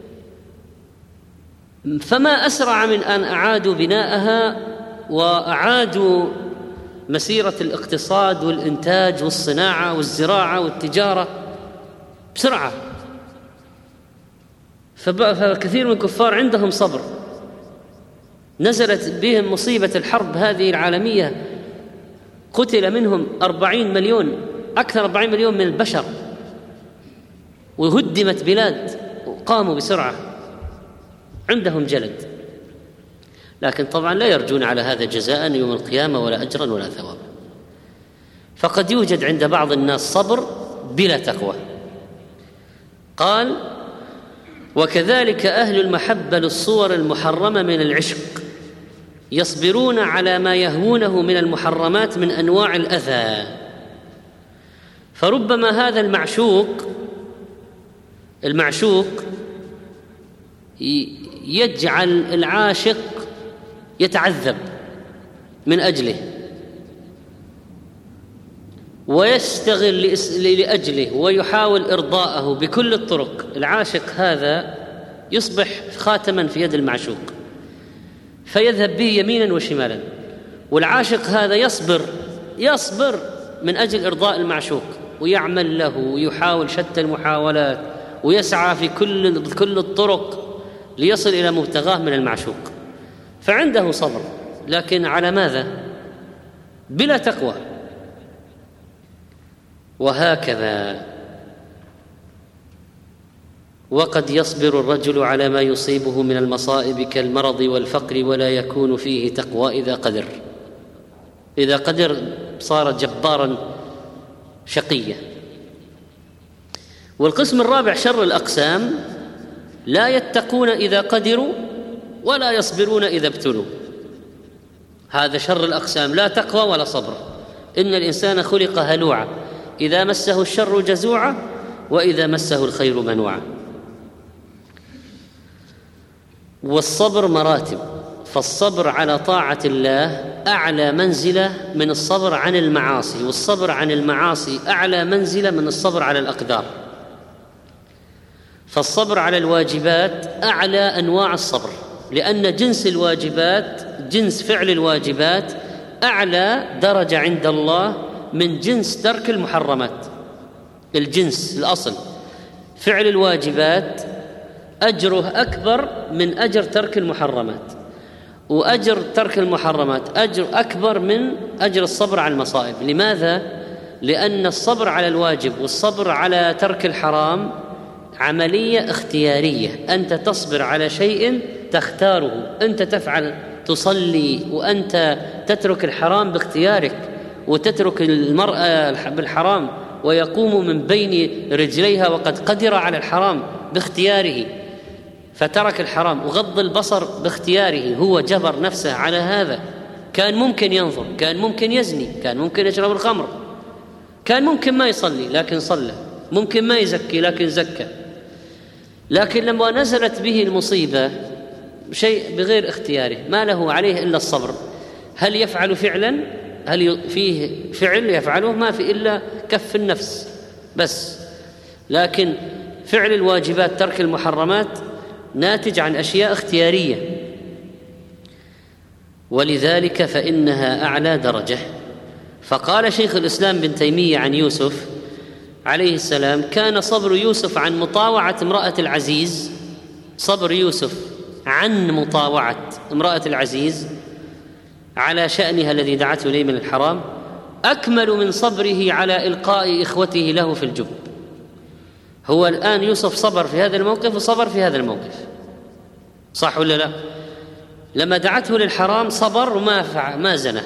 فما أسرع من أن أعادوا بناءها وأعادوا مسيرة الاقتصاد والإنتاج والصناعة والزراعة والتجارة بسرعة. فكثير من الكفار عندهم صبر. نزلت بهم مصيبة الحرب هذه العالمية، قتل منهم 40 مليون، أكثر 40 مليون من البشر، وهدمت بلاد، وقاموا بسرعة، عندهم جلد. لكن طبعا لا يرجون على هذا جزاء يوم القيامة ولا أجرا ولا ثوابا. فقد يوجد عند بعض الناس صبر بلا تقوى. قال وكذلك أهل المحبة للصور المحرمة من العشق يصبرون على ما يهوونه من المحرمات من أنواع الأذى. فربما هذا المعشوق يجعل العاشق يتعذب من أجله ويشتغل لأجله ويحاول إرضاءه بكل الطرق. العاشق هذا يصبح خاتما في يد المعشوق فيذهب به يمينا وشمالا، والعاشق هذا يصبر من أجل إرضاء المعشوق، ويعمل له ويحاول شتى المحاولات ويسعى في كل الطرق ليصل إلى مبتغاه من المعشوق، فعنده صبر، لكن على ماذا؟ بلا تقوى. وهكذا وقد يصبر الرجل على ما يصيبه من المصائب كالمرض والفقر ولا يكون فيه تقوى إذا قدر صار جبارا شقيا. والقسم الرابع شر الأقسام: لا يتقون إذا قدروا ولا يصبرون إذا ابتلوا. هذا شر الأقسام، لا تقوى ولا صبر. إن الإنسان خلق هلوعا، إذا مسه الشر جزوعا وإذا مسه الخير منوعا. والصبر مراتب، فالصبر على طاعة الله أعلى منزلة من الصبر عن المعاصي، والصبر عن المعاصي أعلى منزلة من الصبر على الأقدار. فالصبر على الواجبات أعلى أنواع الصبر، لأن جنس الواجبات، جنس فعل الواجبات أعلى درجة عند الله من جنس ترك المحرمات. الجنس الأصل فعل الواجبات أجره أكبر من أجر ترك المحرمات، وأجر ترك المحرمات أجر أكبر من أجر الصبر على المصائب. لماذا؟ لأن الصبر على الواجب والصبر على ترك الحرام عملية اختيارية، أنت تصبر على شيء تختاره، أنت تفعل، تصلي وأنت تترك الحرام باختيارك، وتترك المرأة بالحرام ويقوم من بين رجليها وقد قدر على الحرام باختياره فترك الحرام، وغض البصر باختياره، هو جبر نفسه على هذا. كان ممكن ينظر، كان ممكن يزني، كان ممكن يشرب الخمر، كان ممكن ما يصلي لكن صلى، ممكن ما يزكي لكن زكى. لكن لما نزلت به المصيبة شيء بغير اختياره ما له عليه إلا الصبر. هل يفعل فعلا؟ هل فيه فعل يفعله؟ ما في إلا كف النفس بس. لكن فعل الواجبات ترك المحرمات ناتج عن أشياء اختيارية، ولذلك فإنها أعلى درجة. فقال شيخ الإسلام بن تيمية عن يوسف عليه السلام: كان صبر يوسف عن مطاوعة امرأة العزيز، صبر يوسف عن مطاوعة امرأة العزيز على شأنها الذي دعته إليه من الحرام أكمل من صبره على إلقاء إخوته له في الجب. هو الآن يوسف صبر في هذا الموقف وصبر في هذا الموقف، صح ولا لا؟ لما دعته للحرام صبر وما زنى،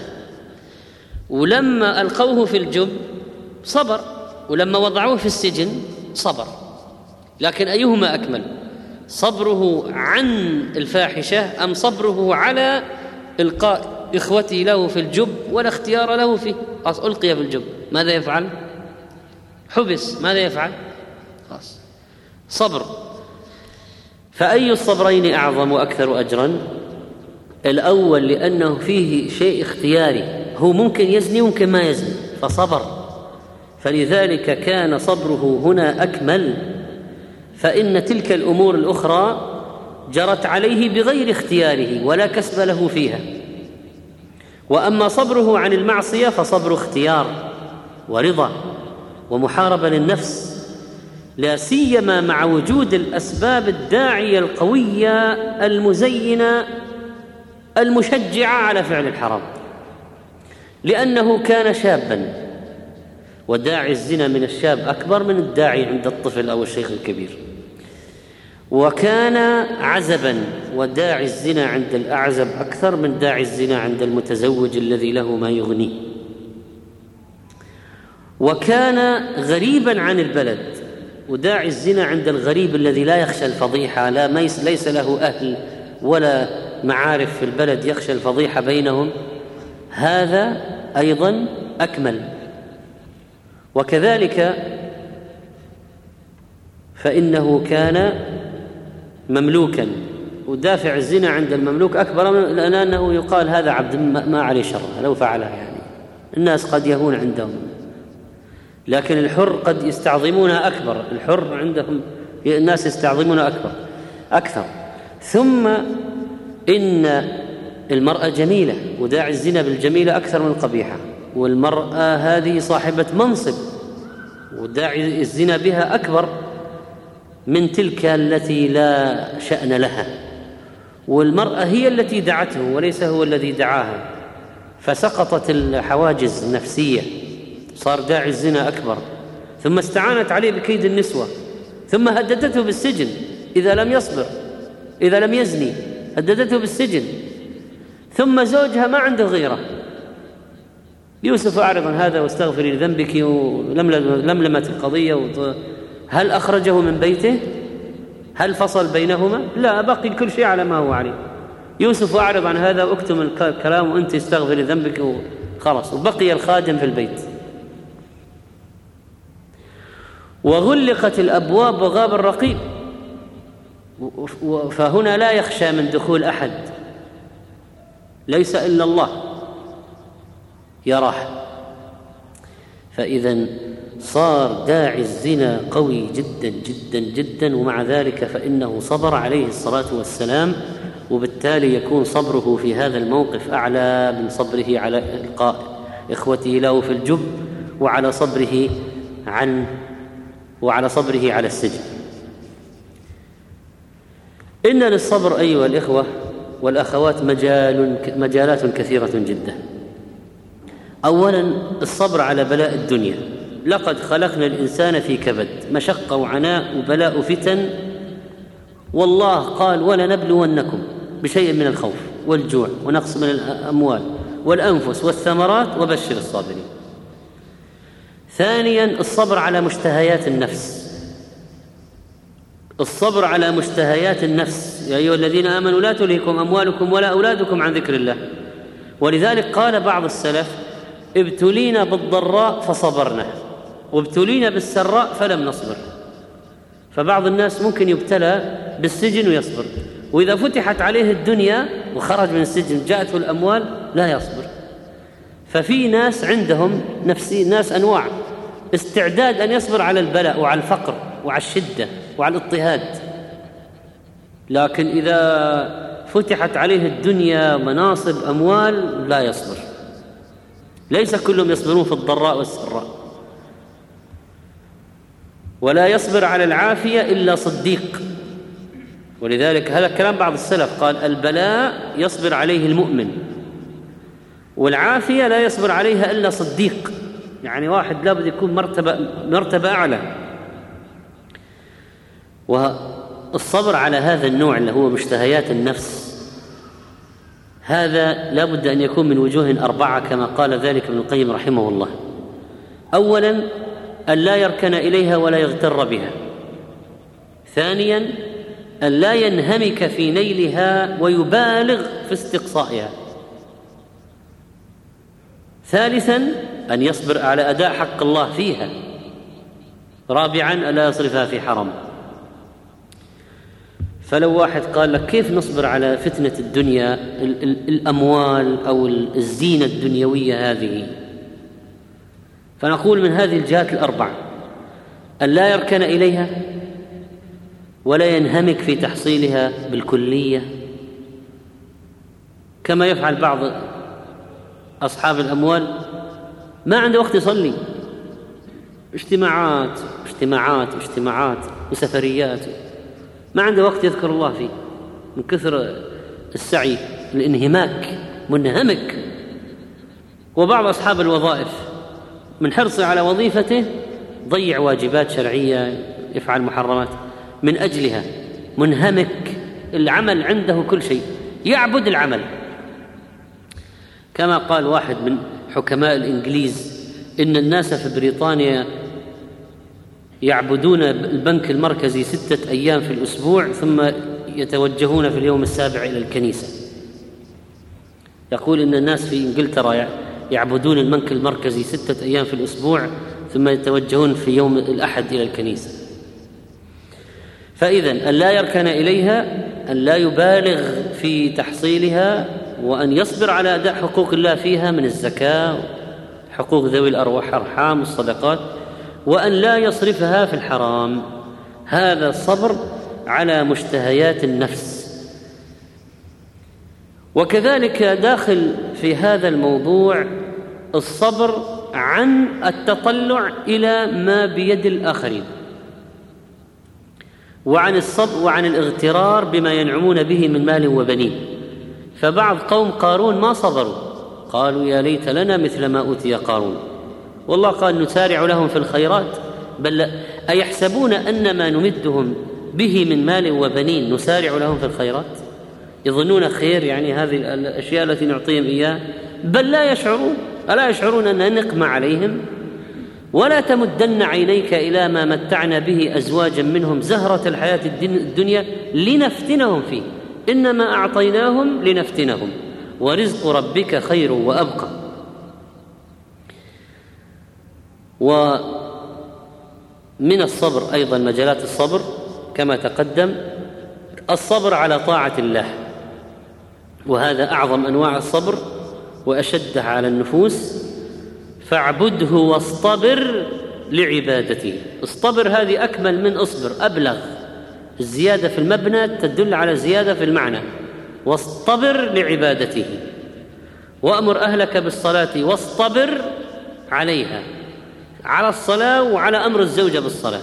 ولما ألقوه في الجب صبر، ولما وضعوه في السجن صبر. لكن أيهما أكمل؟ صبره عن الفاحشة أم صبره على إلقاء إخوته له في الجب ولا اختيار له فيه؟ ألقي في الجب ماذا يفعل؟ حبس، ماذا يفعل؟ خلاص صبر. فأي الصبرين أعظم وأكثر أجرا؟ الأول لأنه فيه شيء اختياري، هو ممكن يزني وممكن ما يزني فصبر، فلذلك كان صبره هنا أكمل. فإن تلك الأمور الأخرى جرت عليه بغير اختياره ولا كسب له فيها. وأما صبره عن المعصية فصبر اختيار ورضا ومحاربة للنفس، لا سيما مع وجود الأسباب الداعية القوية المزينة المشجعة على فعل الحرام، لأنه كان شابا، وداعي الزنا من الشاب أكبر من الداعي عند الطفل أو الشيخ الكبير، وكان عزبا، وداعي الزنا عند الأعزب أكثر من داعي الزنا عند المتزوج الذي له ما يغنيه، وكان غريبا عن البلد، وداعي الزنا عند الغريب الذي لا يخشى الفضيحة، ليس له أهل ولا معارف في البلد يخشى الفضيحة بينهم، هذا أيضا أكمل. وكذلك فإنه كان مملوكا، ودافع الزنا عند المملوك أكبر، لأنه يقال هذا عبد ما عليه شر لو فعلها، يعني الناس قد يهون عندهم، لكن الحر قد يستعظمونها أكبر، الحر عندهم الناس يستعظمونها أكبر. أكثر. ثم إن المرأة جميلة، وداعي الزنا بالجميلة أكثر من القبيحة، والمرأة هذه صاحبة منصب وداعي الزنا بها أكبر من تلك التي لا شأن لها، والمرأة هي التي دعته وليس هو الذي دعاها، فسقطت الحواجز النفسية، صار داعي الزنا أكبر. ثم استعانت عليه بكيد النسوة، ثم هددته بالسجن إذا لم يصبر، إذا لم يزني هددته بالسجن. ثم زوجها ما عنده غيره. يوسف أعرض عن هذا واستغفري لذنبك، ولملمت القضية. هل أخرجه من بيته؟ هل فصل بينهما؟ لا، بقي كل شيء على ما هو عليه. يوسف أعرض عن هذا واكتم الكلام وأنت استغفري لذنبك وخلاص، وبقي الخادم في البيت. وغلقت الأبواب وغاب الرقيب، فهنا لا يخشى من دخول أحد، ليس إلا الله يراه. فإذا صار داعي الزنا قوي جدا جدا جدا، ومع ذلك فإنه صبر عليه الصلاة والسلام، وبالتالي يكون صبره في هذا الموقف أعلى من صبره على إلقاء إخوته له في الجب، وعلى صبره على السجن. إن للصبر أيها الإخوة والأخوات مجالات كثيرة جدا. أولا الصبر على بلاء الدنيا. لقد خلقنا الإنسان في كبد، مشقة وعناء وبلاء فتن، والله قال ولنبلونكم بشيء من الخوف والجوع ونقص من الأموال والأنفس والثمرات وبشر الصابرين. ثانيا الصبر على مشتهيات النفس. الصبر على مشتهيات النفس، يا أيها الذين آمنوا لا تلهكم أموالكم ولا أولادكم عن ذكر الله. ولذلك قال بعض السلف: ابتلينا بالضراء فصبرنا، وابتلينا بالسراء فلم نصبر. فبعض الناس ممكن يبتلى بالسجن ويصبر، وإذا فتحت عليه الدنيا وخرج من السجن جاءته الأموال لا يصبر. ففي ناس عندهم ناس أنواع استعداد أن يصبر على البلاء وعلى الفقر وعلى الشدة وعلى الاضطهاد، لكن إذا فتحت عليه الدنيا مناصب أموال لا يصبر. ليس كلهم يصبرون في الضراء والسراء. ولا يصبر على العافية إلا صديق. ولذلك هذا كلام بعض السلف، قال: البلاء يصبر عليه المؤمن، والعافية لا يصبر عليها إلا صديق، يعني واحد لابد يكون مرتبة أعلى. والصبر على هذا النوع اللي هو مشتهيات النفس، هذا لابد أن يكون من وجوه 4 كما قال ذلك ابن القيم رحمه الله. أولا أن لا يركن إليها ولا يغتر بها. ثانيا أن لا ينهمك في نيلها ويبالغ في استقصائها. ثالثا أن يصبر على أداء حق الله فيها. رابعا ألا يصرفها في حرام. فلو واحد قال لك كيف نصبر على فتنة الدنيا، الأموال أو الزينة الدنيوية هذه، فنقول من هذه الجهات 4: أن لا يركن إليها ولا ينهمك في تحصيلها بالكلية، كما يفعل بعض أصحاب الأموال، ما عنده وقت يصلي، اجتماعات اجتماعات اجتماعات وسفريات، ما عنده وقت يذكر الله فيه من كثر السعي، الانهماك، منهمك. وبعض أصحاب الوظائف من حرصه على وظيفته ضيع واجبات شرعية، يفعل محرمات من أجلها، منهمك، العمل عنده كل شيء، يعبد العمل. كما قال واحد من حكماء الإنجليز: إن الناس في بريطانيا يعبدون البنك المركزي 6 أيام في الأسبوع، ثم يتوجهون في اليوم السابع إلى الكنيسة. يقول إن الناس في إنجلترا يعبدون البنك المركزي 6 أيام في الأسبوع، ثم يتوجهون في يوم الأحد إلى الكنيسة. فإذن أن لا يركن إليها، أن لا يبالغ في تحصيلها، وأن يصبر على أداء حقوق الله فيها من الزكاة، حقوق ذوي الأرحام والصدقات، وأن لا يصرفها في الحرام. هذا الصبر على مشتهيات النفس. وكذلك داخل في هذا الموضوع الصبر عن التطلع إلى ما بيد الآخرين، وعن الصبر وعن الاغترار بما ينعمون به من مال وبنين. فبعض قوم قارون ما صبروا، قالوا يا ليت لنا مثل ما أوتي قارون، والله قال نسارع لهم في الخيرات بل أيحسبون أن ما نمدهم به من مال وبنين نسارع لهم في الخيرات؟ يظنون خير يعني هذه الأشياء التي نعطيهم إياها؟ بل لا يشعرون. ألا يشعرون أن نقمة عليهم؟ ولا تمدن عينيك إلى ما متعنا به أزواجا منهم زهرة الحياة الدنيا لنفتنهم فيه إنما أعطيناهم لنفتنهم ورزق ربك خير وأبقى. ومن الصبر أيضا مجالات الصبر كما تقدم الصبر على طاعة الله، وهذا أعظم أنواع الصبر وأشدها على النفوس. فاعبده واصطبر لعبادته. الصبر هذه أكمل من أصبر، أبلغ. الزيادة في المبنى تدل على زيادة في المعنى. واصطبر لعبادته. وأمر أهلك بالصلاة واصطبر عليها، على الصلاة وعلى أمر الزوجة بالصلاة.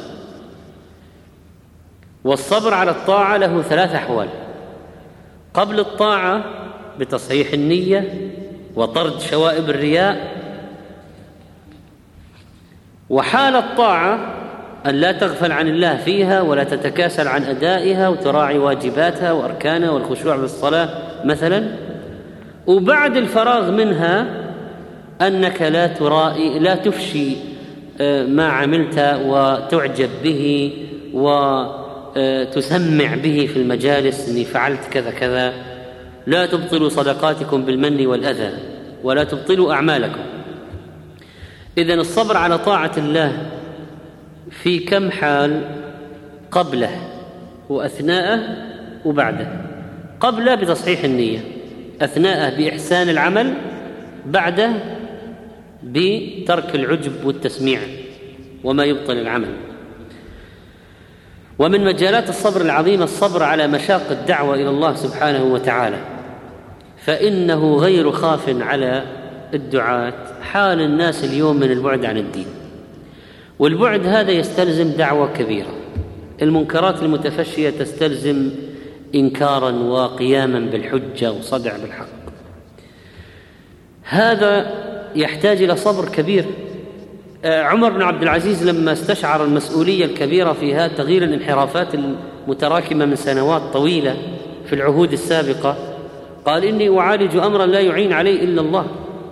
والصبر على الطاعة له 3 أحوال: قبل الطاعة بتصحيح النية وطرد شوائب الرياء، وحال الطاعة أن لا تغفل عن الله فيها ولا تتكاسل عن أدائها وتراعي واجباتها وأركانها والخشوع بالصلاة مثلا. وبعد الفراغ منها أنك لا تفشي ما عملت وتعجب به وتسمع به في المجالس أني فعلت كذا كذا. لا تبطلوا صدقاتكم بالمن والأذى ولا تبطلوا أعمالكم. إذن الصبر على طاعة الله في كم حال؟ قبله وأثناءه وبعده. قبله بتصحيح النية، أثناءه بإحسان العمل، بعده بترك العجب والتسميع وما يبطل العمل. ومن مجالات الصبر العظيمة الصبر على مشاق الدعوة إلى الله سبحانه وتعالى، فإنه غير خاف على الدعاة حال الناس اليوم من البعد عن الدين، والبعد هذا يستلزم دعوة كبيرة. المنكرات المتفشية تستلزم إنكارا وقياما بالحجة وصدع بالحق. هذا يحتاج إلى صبر كبير. عمر بن عبد العزيز لما استشعر المسؤولية الكبيرة في هذا تغيير الانحرافات المتراكمة من سنوات طويلة في العهود السابقة قال إني أعالج أمرا لا يعين عليه إلا الله،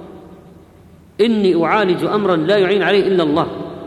إني أعالج أمرا لا يعين عليه إلا الله.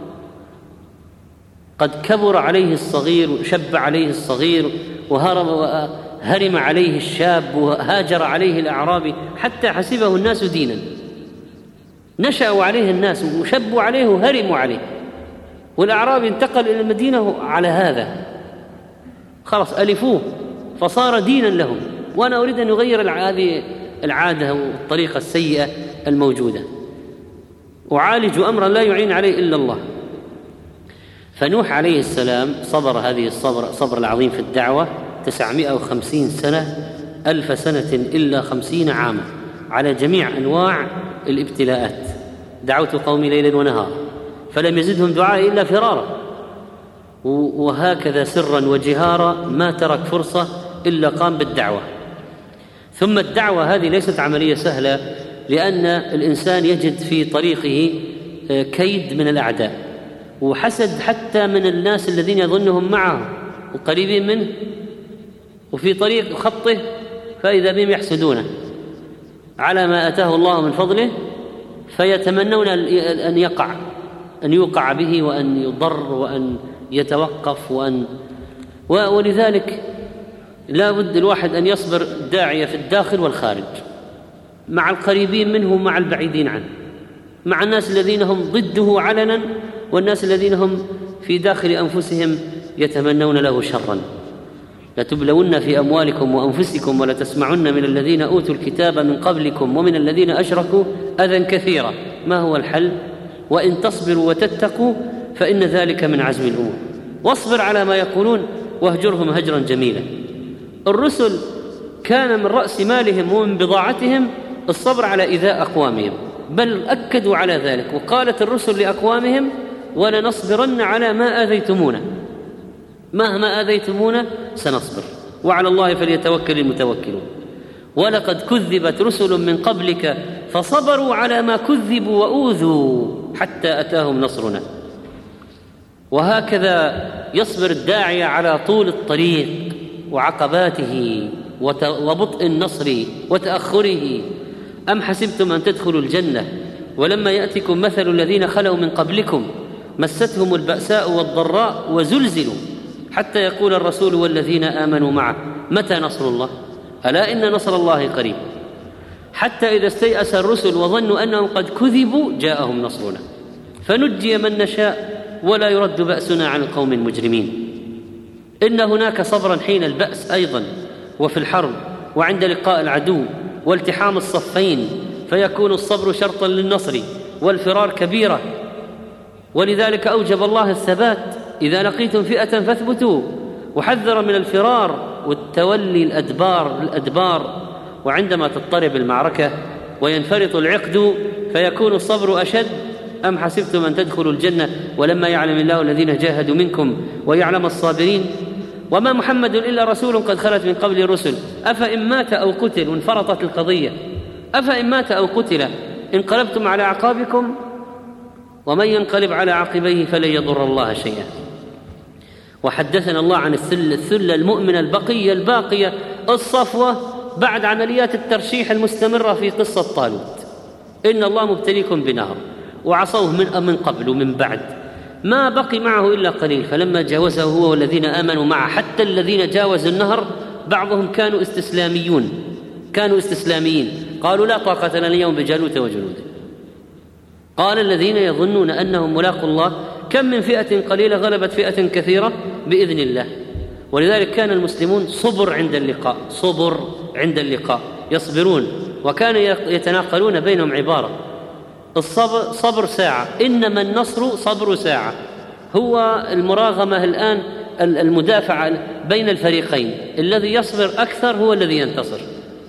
قد كبر عليه الصغير وشب عليه الصغير وهرم عليه الشاب وهاجر عليه الأعرابي حتى حسبه الناس دينا. نشأوا عليه الناس وشبوا عليه وهرموا عليه، والأعرابي انتقل إلى المدينة على هذا، خلاص ألفوه فصار دينا لهم. وأنا أريد أن يغير هذه العادة والطريقة السيئة الموجودة. أعالج أمرا لا يعين عليه إلا الله. فنوح عليه السلام صبر هذه الصبر العظيم في الدعوة 950 سنة، 1000 سنة إلا 50 عاما، على جميع أنواع الابتلاءات. دعوت قومي ليلا ونهارا فلم يزدهم دعائي إلا فرارا، وهكذا سرا وجهارا ما ترك فرصة إلا قام بالدعوة. ثم الدعوة هذه ليست عملية سهلة، لأن الإنسان يجد في طريقه كيد من الأعداء وحسد حتى من الناس الذين يظنهم معه وقريبين منه، وفي طريق خطه فإذا بهم يحسدونه على ما أتاه الله من فضله، فيتمنون أن يوقع به وأن يضر وأن يتوقف ولذلك لا بد الواحد أن يصبر الداعية في الداخل والخارج، مع القريبين منه ومع البعيدين عنه، مع الناس الذين هم ضده علنا والناس الذين هم في داخل أنفسهم يتمنون له شرا. لتبلون في أموالكم وأنفسكم ولتسمعن من الذين أوتوا الكتاب من قبلكم ومن الذين أشركوا أذى كثيرا. ما هو الحل؟ وإن تصبروا وتتقوا فإن ذلك من عزم الأمور. واصبر على ما يقولون واهجرهم هجرا جميلا. الرسل كان من رأس مالهم ومن بضاعتهم الصبر على إيذاء أقوامهم، بل أكدوا على ذلك، وقالت الرسل لأقوامهم: ولنصبرن على ما آذيتمونا، مهما آذيتمونا سنصبر، وعلى الله فليتوكل المتوكلون. ولقد كذبت رسل من قبلك فصبروا على ما كذبوا وأوذوا حتى أتاهم نصرنا. وهكذا يصبر الداعية على طول الطريق وعقباته وبطء النصر وتأخره. أم حسبتم أن تدخلوا الجنة ولما يأتكم مثل الذين خلوا من قبلكم مستهم البأساء والضراء وزلزلوا حتى يقول الرسول والذين آمنوا معه متى نصر الله؟ ألا إن نصر الله قريب. حتى إذا استيأس الرسل وظنوا أنهم قد كذبوا جاءهم نصرنا فنجي من نشاء ولا يرد بأسنا عن القوم المجرمين. إن هناك صبرا حين البأس أيضا، وفي الحرب، وعند لقاء العدو والتحام الصفين، فيكون الصبر شرطا للنصر والفرار كبيرة. ولذلك أوجب الله الثبات: إذا لقيتم فئة فاثبتوا، وحذر من الفرار والتولي الأدبار. وعندما تضطرب المعركة وينفرط العقد فيكون الصبر أشد. أم حسبتم أن تدخلوا الجنة ولما يعلم الله الذين جاهدوا منكم ويعلم الصابرين. وما محمد إلا رسول قد خلت من قبل الرسل أفإن مات أو قتل، وانفرطت القضية، أفإن مات أو قتل انقلبتم على أعقابكم ومن ينقلب على عقبيه فلن يضر الله شيئا. وحدثنا الله عن الثلة المؤمنة البقية الباقية الصفوة بعد عمليات الترشيح المستمرة في قصة طالوت: إن الله مبتليكم بنهر، وعصوه من قبل ومن بعد، ما بقي معه إلا قليل، فلما جاوزه هو والذين آمنوا معه، حتى الذين جاوزوا النهر بعضهم كانوا استسلاميين، قالوا لا طاقة لنا اليوم بجالوت وجنوده. قال الذين يظنون أنهم ملاقوا الله كم من فئة قليلة غلبت فئة كثيرة بإذن الله. ولذلك كان المسلمون صبر عند اللقاء يصبرون، وكانوا يتناقلون بينهم عبارة: صبر ساعة، إنما النصر صبر ساعة. هو المراغمة الآن المدافعة بين الفريقين، الذي يصبر أكثر هو الذي ينتصر.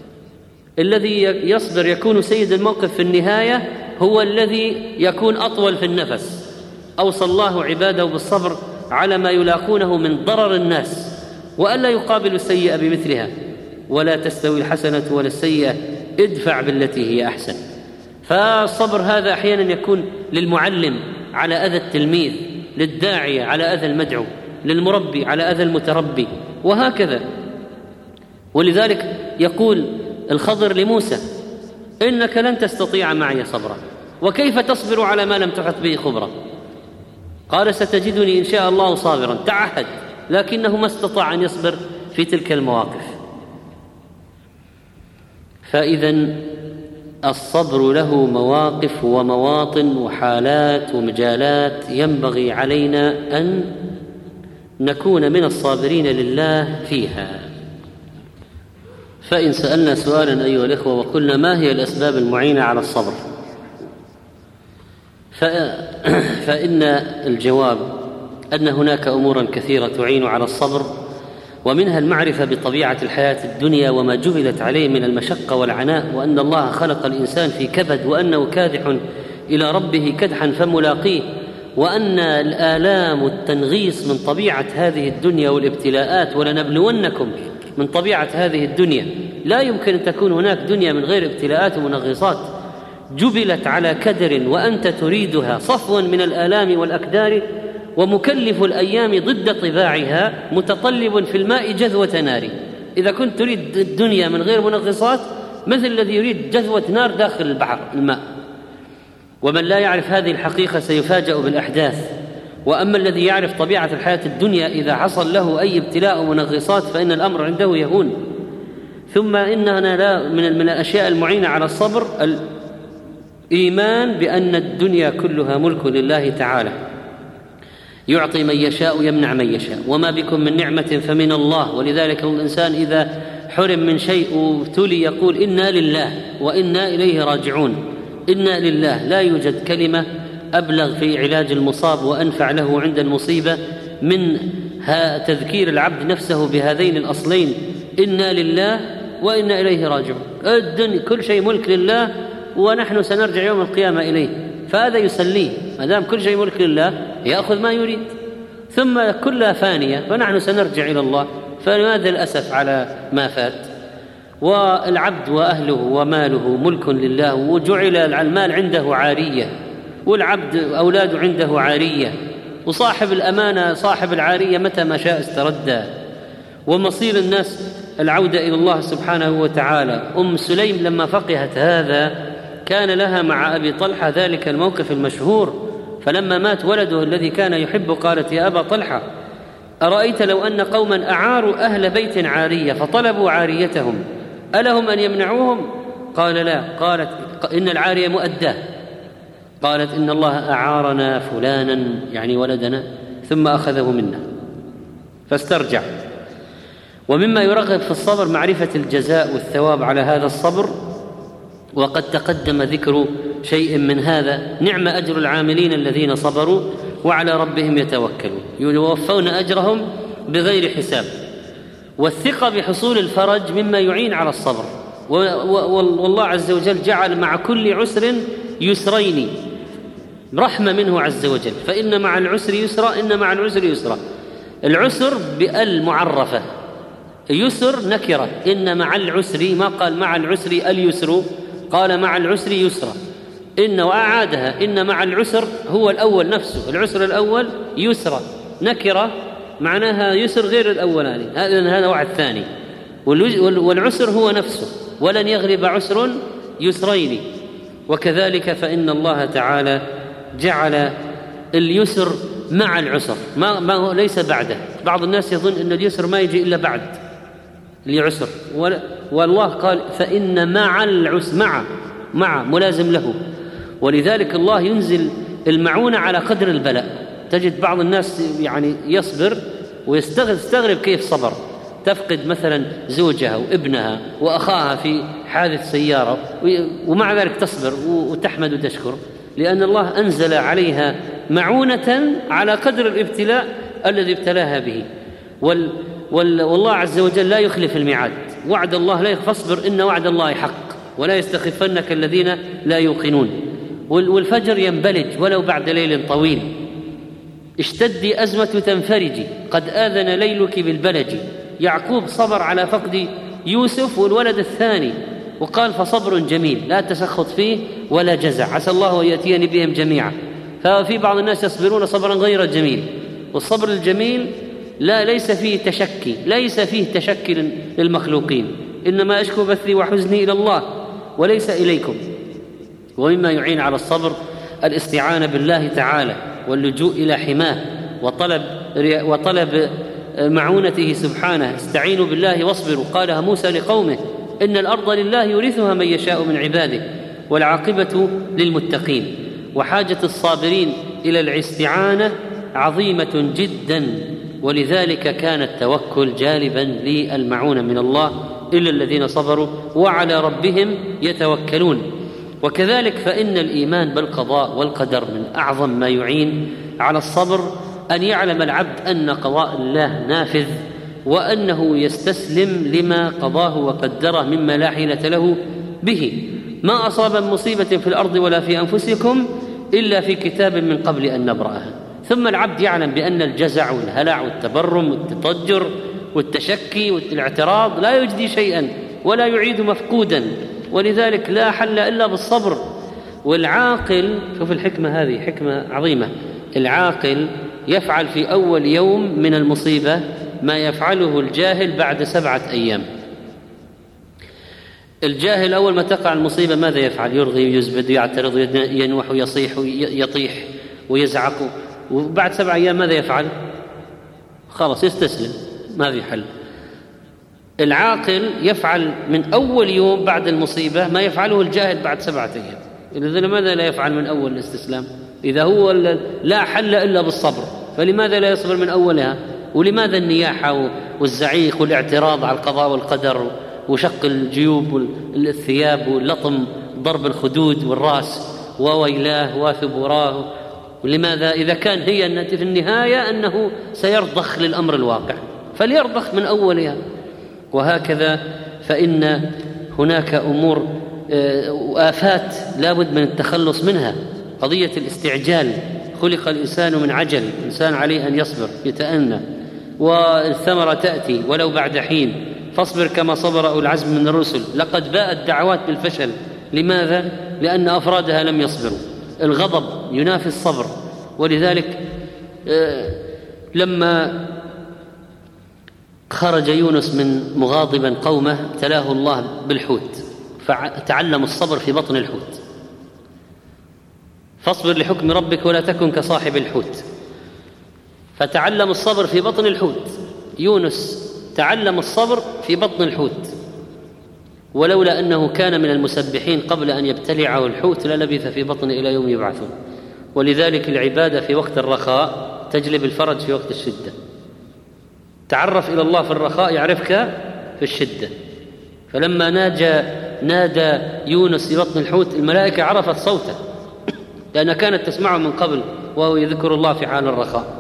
الذي يصبر يكون سيد الموقف في النهاية، هو الذي يكون أطول في النفس. أوصى الله عباده بالصبر على ما يلاقونه من ضرر الناس، وألا يقابل السيئة بمثلها، ولا تستوي الحسنة ولا السيئة، ادفع بالتي هي أحسن. فالصبر هذا أحيانا يكون للمعلم على أذى التلميذ، للداعية على أذى المدعو، للمربي على أذى المتربي، وهكذا. ولذلك يقول الخضر لموسى: إنك لن تستطيع معي صبرا، وكيف تصبر على ما لم تحط به خبرا؟ قال: ستجدني إن شاء الله صابرا. تعهد، لكنه ما استطاع أن يصبر في تلك المواقف. فإذا الصبر له مواقف ومواطن وحالات ومجالات ينبغي علينا أن نكون من الصابرين لله فيها. فإن سألنا سؤالا أيها الإخوة وقلنا: ما هي الأسباب المعينة على الصبر؟ فإن الجواب أن هناك أمورا كثيرة تعين على الصبر، ومنها المعرفة بطبيعة الحياة الدنيا وما جبلت عليه من المشقة والعناء، وأن الله خلق الإنسان في كبد، وأنه كادح إلى ربه كدحا فملاقيه، وأن الآلام والتنغيص من طبيعة هذه الدنيا والابتلاءات، ولنبلونكم من طبيعة هذه الدنيا. لا يمكن أن تكون هناك دنيا من غير ابتلاءات ومنغصات، جبلت على كدر وأنت تريدها، صفوا من الآلام والأكدار، ومكلف الأيام ضد طباعها، متطلب في الماء جذوة نار. إذا كنت تريد الدنيا من غير منغصات، مثل الذي يريد جذوة نار داخل البحر الماء. ومن لا يعرف هذه الحقيقة سيفاجأ بالأحداث. وأما الذي يعرف طبيعة الحياة الدنيا، إذا حصل له أي ابتلاء ومنغصات فإن الأمر عنده يهون. ثم إننا لا من الأشياء المعينة على الصبر الإيمان بأن الدنيا كلها ملك لله تعالى، يعطي من يشاء ويمنع من يشاء، وما بكم من نعمة فمن الله. ولذلك الإنسان إذا حرم من شيء وابتلي يقول: إنا لله وإنا إليه راجعون. إنا لله، لا يوجد كلمة أبلغ في علاج المصاب وأنفع له عند المصيبة من تذكير العبد نفسه بهذين الأصلين: إنا لله وإنا إليه راجعون. الدنيا كل شيء ملك لله ونحن سنرجع يوم القيامة إليه، فهذا يسليه ما دام كل شيء ملك لله يأخذ ما يريد، ثم كلها فانية فنحن سنرجع إلى الله، فلماذا الأسف على ما فات؟ والعبد وأهله وماله ملك لله، وجعل المال عنده عارية، والعبد أولاده عنده عارية، وصاحب الأمانة صاحب العارية متى ما شاء استردها، ومصير الناس العودة إلى الله سبحانه وتعالى. أم سليم لما فقهت هذا كان لها مع أبي طلحة ذلك الموقف المشهور، فلما مات ولده الذي كان يحبه قالت: يا أبا طلحة، أرأيت لو أن قوما أعاروا أهل بيت عارية فطلبوا عاريتهم ألهم أن يمنعوهم؟ قال: لا. قالت: إن العارية مؤداه. قالت: إن الله أعارنا فلانا يعني ولدنا ثم أخذه منا فاسترجع. ومما يرغب في الصبر معرفة الجزاء والثواب على هذا الصبر، وقد تقدم ذكر شيء من هذا: نعم أجر العاملين الذين صبروا وعلى ربهم يتوكلون يوفون أجرهم بغير حساب. والثقة بحصول الفرج مما يعين على الصبر، والله عز وجل جعل مع كل عسر يسرين، رحمة منه عز وجل، فإن مع العسر يسرا، إن مع العسر يسرا. العسر بأل معرفة، يسر نكرة، إن مع العسر، ما قال مع العسر اليسر، قال مع العسر يسرا، إن وأعادها، إن مع العسر هو الأول نفسه، العسر الأول يسرا نكرة معناها يسر غير الأولاني، هذا وعد ثاني، والعسر هو نفسه، ولن يغلب عسر يسرين. وكذلك فإن الله تعالى جعل اليسر مع العسر، ما هو ليس بعده. بعض الناس يظن أن اليسر ما يجي إلا بعد العسر، والله قال فإن مع العسر، مع ملازم له. ولذلك الله ينزل المعونة على قدر البلاء. تجد بعض الناس يعني يصبر ويستغرب كيف صبر، تفقد مثلا زوجها وابنها وأخاها في حادث سيارة، ومع ذلك تصبر وتحمد وتشكر، لأن الله أنزل عليها معونة على قدر الابتلاء الذي ابتلاها به. والله عز وجل لا يخلف الميعاد، وعد الله لا فاصبر إن وعد الله حق ولا يستخفنك الذين لا يوقنون. والفجر ينبلج ولو بعد ليل طويل، اشتدي أزمة تنفرجي، قد آذن ليلك بالبلج. يعقوب صبر على فقد يوسف والولد الثاني، وقال فصبر جميل لا تسخط فيه ولا جزع، عسى الله أن يأتيني بهم جميعا. ففي بعض الناس يصبرون صبرا غير جميل، والصبر الجميل ليس فيه تشكي للمخلوقين، إنما أشكو بثي وحزني إلى الله وليس إليكم. ومما يعين على الصبر الاستعانة بالله تعالى واللجوء إلى حماه وطلب معونته سبحانه. استعينوا بالله واصبروا، قالها موسى لقومه: إن الأرض لله يورثها من يشاء من عباده والعاقبة للمتقين. وحاجة الصابرين إلى الاستعانة عظيمة جدا، ولذلك كان التوكل جالبا للمعونة من الله إلا الذين صبروا وعلى ربهم يتوكلون. وكذلك فإن الإيمان بالقضاء والقدر من أعظم ما يعين على الصبر، أن يعلم العبد أن قضاء الله نافذ، وأنه يستسلم لما قضاه وقدره مما لا حيلة له به. ما أصاب من مصيبة في الأرض ولا في أنفسكم إلا في كتاب من قبل أن نبرأها. ثم العبد يعلم بأن الجزع والهلع والتبرم والتضجر والتشكي والاعتراض لا يجدي شيئا ولا يعيد مفقودا، ولذلك لا حل إلا بالصبر. والعاقل، شوف الحكمة هذه حكمة عظيمة، العاقل يفعل في أول يوم من المصيبة ما يفعله الجاهل بعد 7 أيام. الجاهل أول ما تقع المصيبة ماذا يفعل؟ يرغي ويزبد ويعترض وينوح ويصيح ويطيح ويزعق، وبعد 7 أيام ماذا يفعل؟ خلاص يستسلم، ما في حل. العاقل يفعل من أول يوم بعد المصيبة ما يفعله الجاهل بعد 7 أيام. إذا لماذا لا يفعل من أول الاستسلام؟ إذا هو لا حل إلا بالصبر، فلماذا لا يصبر من أولها؟ ولماذا النياحة والزعيق والاعتراض على القضاء والقدر وشق الجيوب والثياب واللطم ضرب الخدود والرأس وويلاه وثبوراه ولماذا؟ إذا كان هي في النهاية أنه سيرضخ للأمر الواقع فليرضخ من أولها. وهكذا فإن هناك أمور وآفات لا بد من التخلص منها. قضية الاستعجال، خلق الإنسان من عجل، الإنسان عليه أن يصبر يتأنى، والثمرة تأتي ولو بعد حين، فاصبر كما صبر أولو العزم من الرسل. لقد باءت دعوات بالفشل، لماذا؟ لأن أفرادها لم يصبروا. الغضب ينافي الصبر، ولذلك لما خرج يونس من مغاضبا قومه ابتلاه الله بالحوت، فتعلم الصبر في بطن الحوت. فاصبر لحكم ربك ولا تكن كصاحب الحوت، فتعلم الصبر في بطن الحوت. يونس تعلم الصبر في بطن الحوت، ولولا أنه كان من المسبحين قبل أن يبتلعه الحوت للبث في بطن إلى يوم يبعثون. ولذلك العبادة في وقت الرخاء تجلب الفرج في وقت الشدة. تعرف إلى الله في الرخاء يعرفك في الشدة. فلما نادى يونس في بطن الحوت الملائكة عرفت صوته لأنها كانت تسمعه من قبل وهو يذكر الله في حال الرخاء.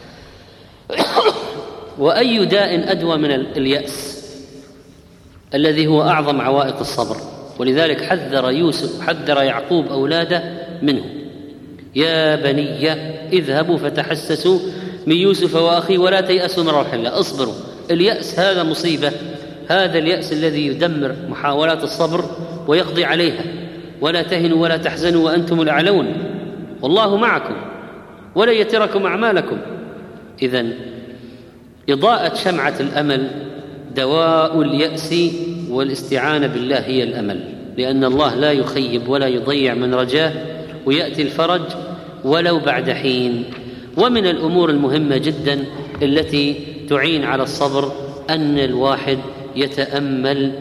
وأي داء أدوى من اليأس الذي هو أعظم عوائق الصبر. ولذلك حذر يعقوب أولاده منه: يا بني اذهبوا فتحسسوا من يوسف وأخيه ولا تيأسوا من روح الله. اصبروا. اليأس هذا مصيبة، هذا اليأس الذي يدمر محاولات الصبر ويقضي عليها. ولا تهنوا ولا تحزنوا وأنتم الأعلون والله معكم ولا يتركم أعمالكم. إذن إضاءة شمعة الأمل دواء اليأس، والاستعانة بالله هي الأمل، لأن الله لا يخيب ولا يضيع من رجاه، ويأتي الفرج ولو بعد حين. ومن الأمور المهمة جدا التي تعين على الصبر أن الواحد يتأمل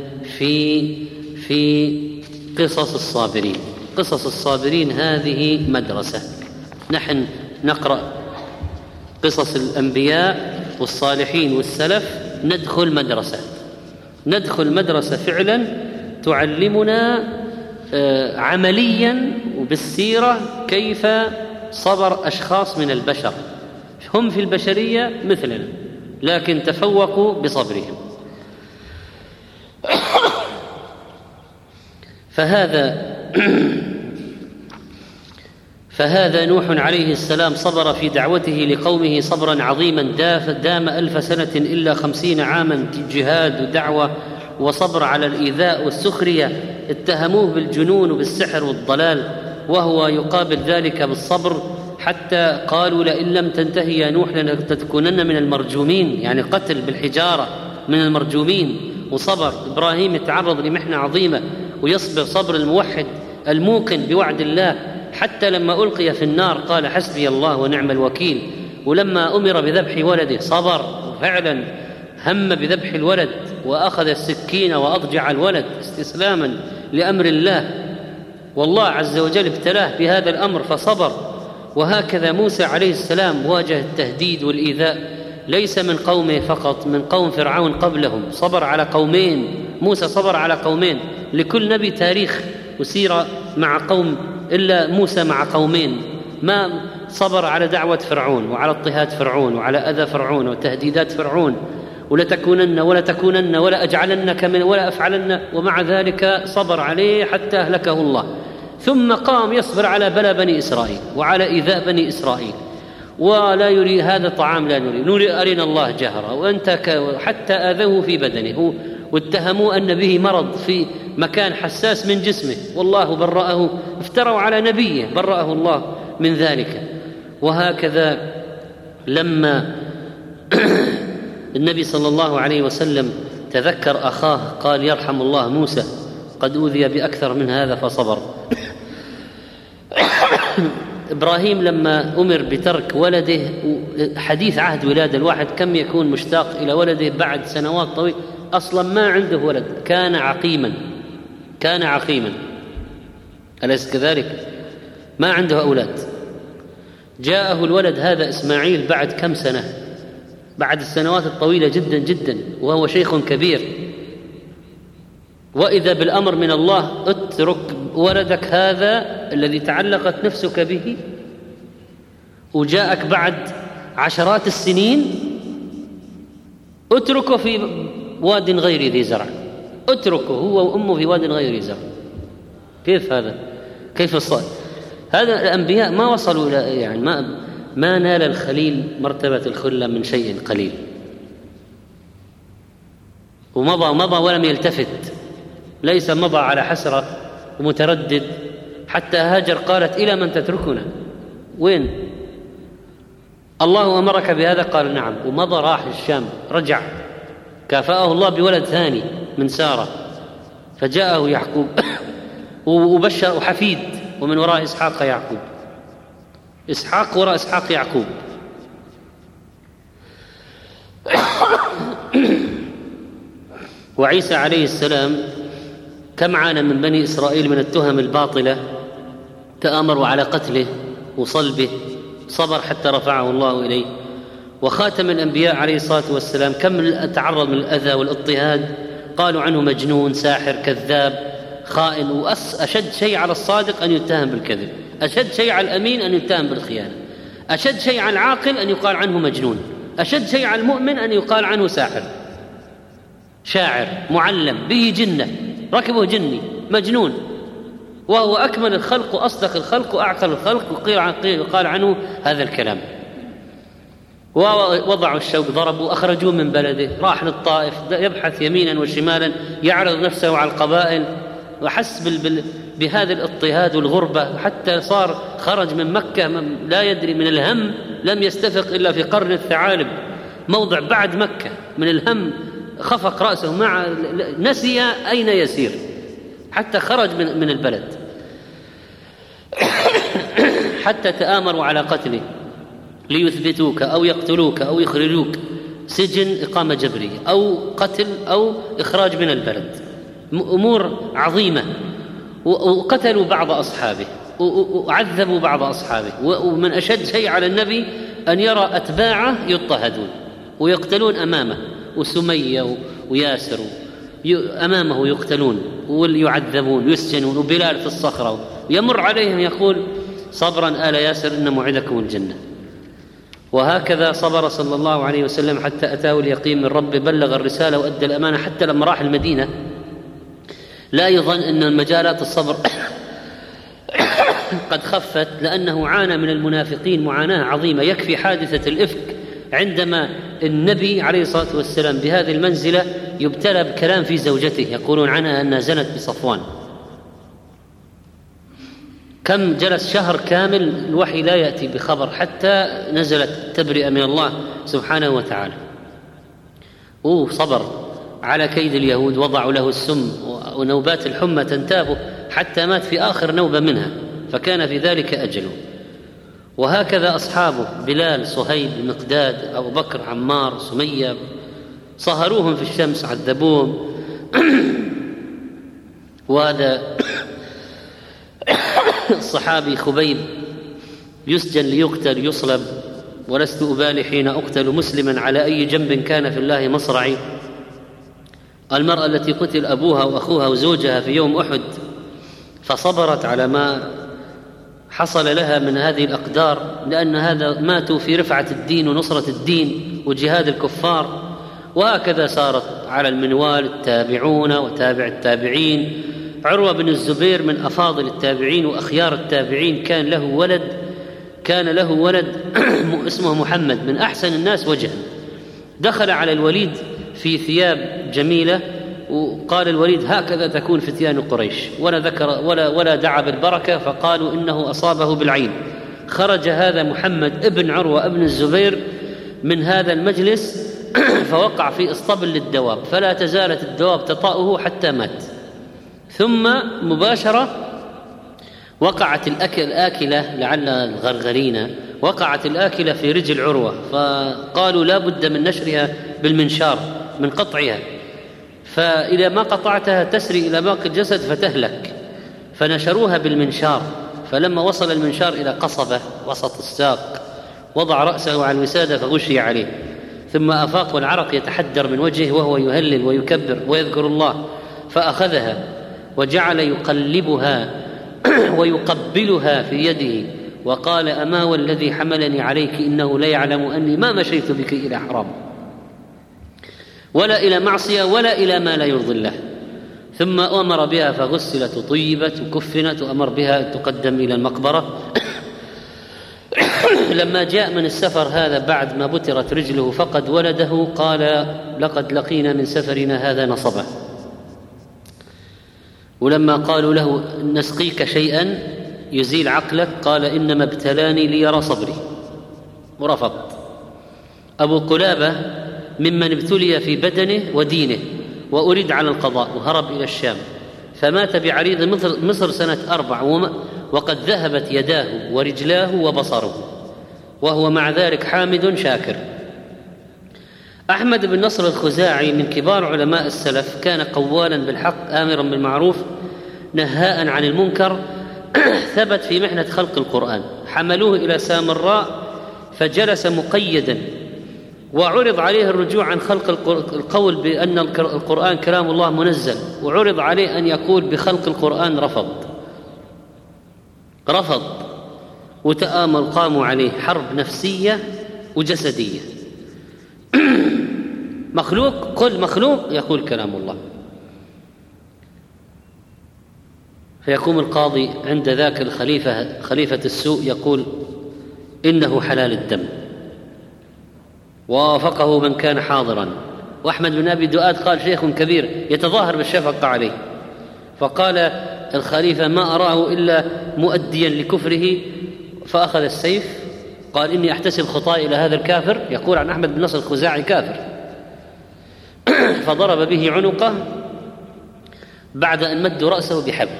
في قصص الصابرين. قصص الصابرين هذه مدرسة. نحن نقرأ قصص الأنبياء والصالحين والسلف، ندخل مدرسة فعلا تعلمنا عمليا وبالسيرة كيف صبر أشخاص من البشر هم في البشرية مثلنا لكن تفوقوا بصبرهم. فهذا نوح عليه السلام صبر في دعوته لقومه صبرا عظيما دام 1000 سنة إلا 50 عاما جهاد ودعوة وصبر على الإيذاء والسخرية. اتهموه بالجنون وبالسحر والضلال وهو يقابل ذلك بالصبر، حتى قالوا لئن لم تنتهي يا نوح لتكونن من المرجومين، يعني قتل بالحجارة من المرجومين. وصبر. إبراهيم يتعرض لمحنة عظيمة ويصبر صبر الموحد الموقن بوعد الله، حتى لما ألقي في النار قال حسبي الله ونعم الوكيل. ولما أمر بذبح ولده صبر، وفعلا هم بذبح الولد وأخذ السكين وأضجع الولد استسلاما لأمر الله، والله عز وجل ابتلاه بهذا الأمر فصبر. وهكذا موسى عليه السلام واجه التهديد والإيذاء ليس من قومه فقط، من قوم فرعون قبلهم، صبر على قومين. موسى صبر على قومين، لكل نبي تاريخ وسيرة مع قوم، إلا موسى مع قومين. ما صبر على دعوة فرعون وعلى اضطهاد فرعون وعلى أذى فرعون وتهديدات فرعون، ولا تكونن ولا تكونن ولا أجعلنك من ولا أفعلن، ومع ذلك صبر عليه حتى أهلكه الله. ثم قام يصبر على بلاء بني إسرائيل وعلى إيذاء بني إسرائيل، ولا يري هذا طعام لا نري أرنا الله جهرا، وأنت حتى آذوه في بدنه واتهموا أن به مرض في مكان حساس من جسمه، والله برأه، افتروا على نبيه برأه الله من ذلك. وهكذا لما النبي صلى الله عليه وسلم تذكر أخاه قال يرحم الله موسى قد أوذي بأكثر من هذا فصبر. إبراهيم لما أمر بترك ولده، حديث عهد ولادة، الواحد كم يكون مشتاق إلى ولده بعد سنوات طويلة، أصلا ما عنده ولد، كان عقيما أليس كذلك؟ ما عنده أولاد. جاءه الولد هذا إسماعيل بعد كم سنة، بعد السنوات الطويلة جدا جدا، وهو شيخ كبير. وإذا بالأمر من الله اترك ولدك هذا الذي تعلقت نفسك به وجاءك بعد عشرات السنين، اتركه في واد غير ذي زرع، اتركه هو وأمه في واد غير ذي زرع. كيف هذا؟ كيف الصاد؟ هذا الأنبياء ما وصلوا إلى يعني ما نال الخليل مرتبة الخلة من شيء قليل، ومضى ولم يلتفت، ليس مضى على حسرة ومتردد. حتى هاجر قالت: إلى من تتركنا؟ وين؟ الله أمرك بهذا؟ قال: نعم. ومضى راح الشام، رجع، كافأه الله بولد ثاني من سارة، فجاءه يعقوب وبشر وحفيد، ومن وراء إسحاق يعقوب، إسحاق وراء إسحاق يعقوب. وعيسى عليه السلام كم عانى من بني إسرائيل من التهم الباطلة، تآمروا على قتله وصلبه، صبر حتى رفعه الله إليه. وخاتم الأنبياء عليه الصلاة والسلام كم تعرض من الأذى والاضطهاد، قالوا عنه مجنون، ساحر، كذاب، خائن. وأشد شيء على الصادق أن يتهم بالكذب، أشد شيء على الأمين أن يتهم بالخيانة، أشد شيء على العاقل أن يقال عنه مجنون، أشد شيء على المؤمن أن يقال عنه ساحر، شاعر، معلم، به جنة، ركبه جني، مجنون، وهو أكمل الخلق وأصدق الخلق وأعقل الخلق، وقال عنه هذا الكلام. ووضعوا الشوك، ضربوا، أخرجوه من بلده، راح للطائف يبحث يمينا وشمالا، يعرض نفسه على القبائل، وحس بهذا الاضطهاد والغربة، حتى خرج من مكة لا يدري من الهم، لم يستفق إلا في قرن الثعالب، موضع بعد مكة، من الهم خفق رأسه، نسي أين يسير، حتى خرج من البلد. حتى تآمروا على قتله ليثبتوك أو يقتلوك أو يخرجوك، سجن، إقامة جبرية، أو قتل أو إخراج من البلد، أمور عظيمة. وقتلوا بعض أصحابه وعذبوا بعض أصحابه. ومن أشد شيء على النبي أن يرى أتباعه يضطهدون ويقتلون أمامه، وسمية وياسر أمامه يقتلون ويعذبون يسجنون، وبلال في الصخرة يمر عليهم يقول: صبرا آل ياسر إن موعدكم الجنة. وهكذا صبر صلى الله عليه وسلم حتى أتاه اليقين من ربه، بلغ الرسالة وأدى الأمانة. حتى لما راح المدينة لا يظن أن مجالات الصبر قد خفت، لأنه عانى من المنافقين معاناة عظيمة. يكفي حادثة الإفك عندما النبي عليه الصلاة والسلام بهذه المنزلة يبتلى بكلام في زوجته، يقولون عنها أنها زنت بصفوان. كم جلس شهر كامل الوحي لا يأتي بخبر، حتى نزلت تبرئة من الله سبحانه وتعالى. صبر على كيد اليهود، وضعوا له السم، ونوبات الحمى تنتابه حتى مات في آخر نوبة منها، فكان في ذلك أجله. وهكذا أصحابه: بلال، صهيب، المقداد، أبو بكر، عمار، سمية، صهروهم في الشمس، عذبوهم. وهذا الصحابي خبيب يسجن ليقتل، يصلب: ولست أبالي حين أقتل مسلما على أي جنب كان في الله مصرعي. المرأة التي قتل أبوها وأخوها وزوجها في يوم أحد، فصبرت على ما حصل لها من هذه الأقدار، لأن هذا ماتوا في رفعة الدين ونصرة الدين وجهاد الكفار. وهكذا صارت على المنوال التابعون وتابع التابعين. عروة بن الزبير من أفاضل التابعين وأخيار التابعين، كان له ولد اسمه محمد، من أحسن الناس وجها. دخل على الوليد في ثياب جميلة، وقال الوليد: هكذا تكون فتيان قريش، ولا دعا بالبركة، فقالوا إنه أصابه بالعين. خرج هذا محمد ابن عروة ابن الزبير من هذا المجلس فوقع في إصطبل للدواب، فلا تزالت الدواب تطأه حتى مات. ثم مباشرة وقعت الآكلة، لعل الغرغرين، وقعت الآكلة في رجل عروة، فقالوا لا بد من نشرها بالمنشار، من قطعها، فإذا ما قطعتها تسري إلى باقي الجسد فتهلك، فنشروها بالمنشار. فلما وصل المنشار إلى قصبة وسط الساق، وضع رأسه على الوسادة فغشي عليه، ثم أفاق والعرق يتحدر من وجهه وهو يهلل ويكبر ويذكر الله، فأخذها وجعل يقلبها ويقبلها في يده وقال: أما والذي حملني عليك إنه ليعلم أني ما مشيت بك إلى حرام ولا إلى معصية ولا إلى ما لا يرضي الله. ثم أمر بها فغسلت وطيبت وكفنت، وأمر بها تقدم إلى المقبرة. لما جاء من السفر هذا بعد ما بترت رجله فقد ولده، قال: لقد لقينا من سفرنا هذا نصبا. ولما قالوا له: نسقيك شيئا يزيل عقلك، قال: إنما ابتلاني ليرى صبري، ورفض. أبو قلابة ممن ابتلي في بدنه ودينه وأريد على القضاء، وهرب إلى الشام، فمات بعريض مصر سنة 4، وقد ذهبت يداه ورجلاه وبصره، وهو مع ذلك حامد شاكر. أحمد بن نصر الخزاعي من كبار علماء السلف، كان قوالا بالحق آمرا بالمعروف نهاء عن المنكر. ثبت في محنة خلق القرآن، حملوه إلى سامراء فجلس مقيدا، وعرض عليه الرجوع عن خلق القول بأن القرآن كلام الله منزل، وعرض عليه أن يقول بخلق القرآن، رفض. وتآمل، قاموا عليه حرب نفسية وجسدية. مخلوق يقول كلام الله. فيقوم القاضي عند ذاك خليفة السوء يقول: إنه حلال الدم. ووافقه من كان حاضرا. وأحمد بن أبي دؤاد قال: شيخ كبير يتظاهر بالشفقة عليه. فقال الخليفة: ما أراه إلا مؤديا لكفره، فأخذ السيف، قال: إني أحتسب خطاي إلى هذا الكافر. يقول عن أحمد بن نصر الخزاعي: كافر. فضرب به عنقه بعد أن مدوا رأسه بحبل،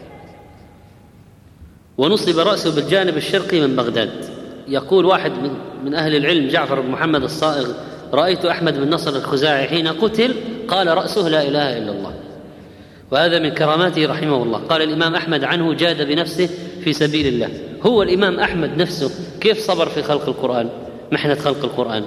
ونصب رأسه بالجانب الشرقي من بغداد. يقول واحد من أهل العلم، جعفر بن محمد الصائغ: رأيت أحمد بن نصر الخزاعي حين قتل قال رأسه: لا إله إلا الله. وهذا من كراماته رحمه الله. قال الإمام أحمد عنه: جاد بنفسه في سبيل الله. هو الإمام أحمد نفسه كيف صبر في خلق القرآن، محنة خلق القرآن.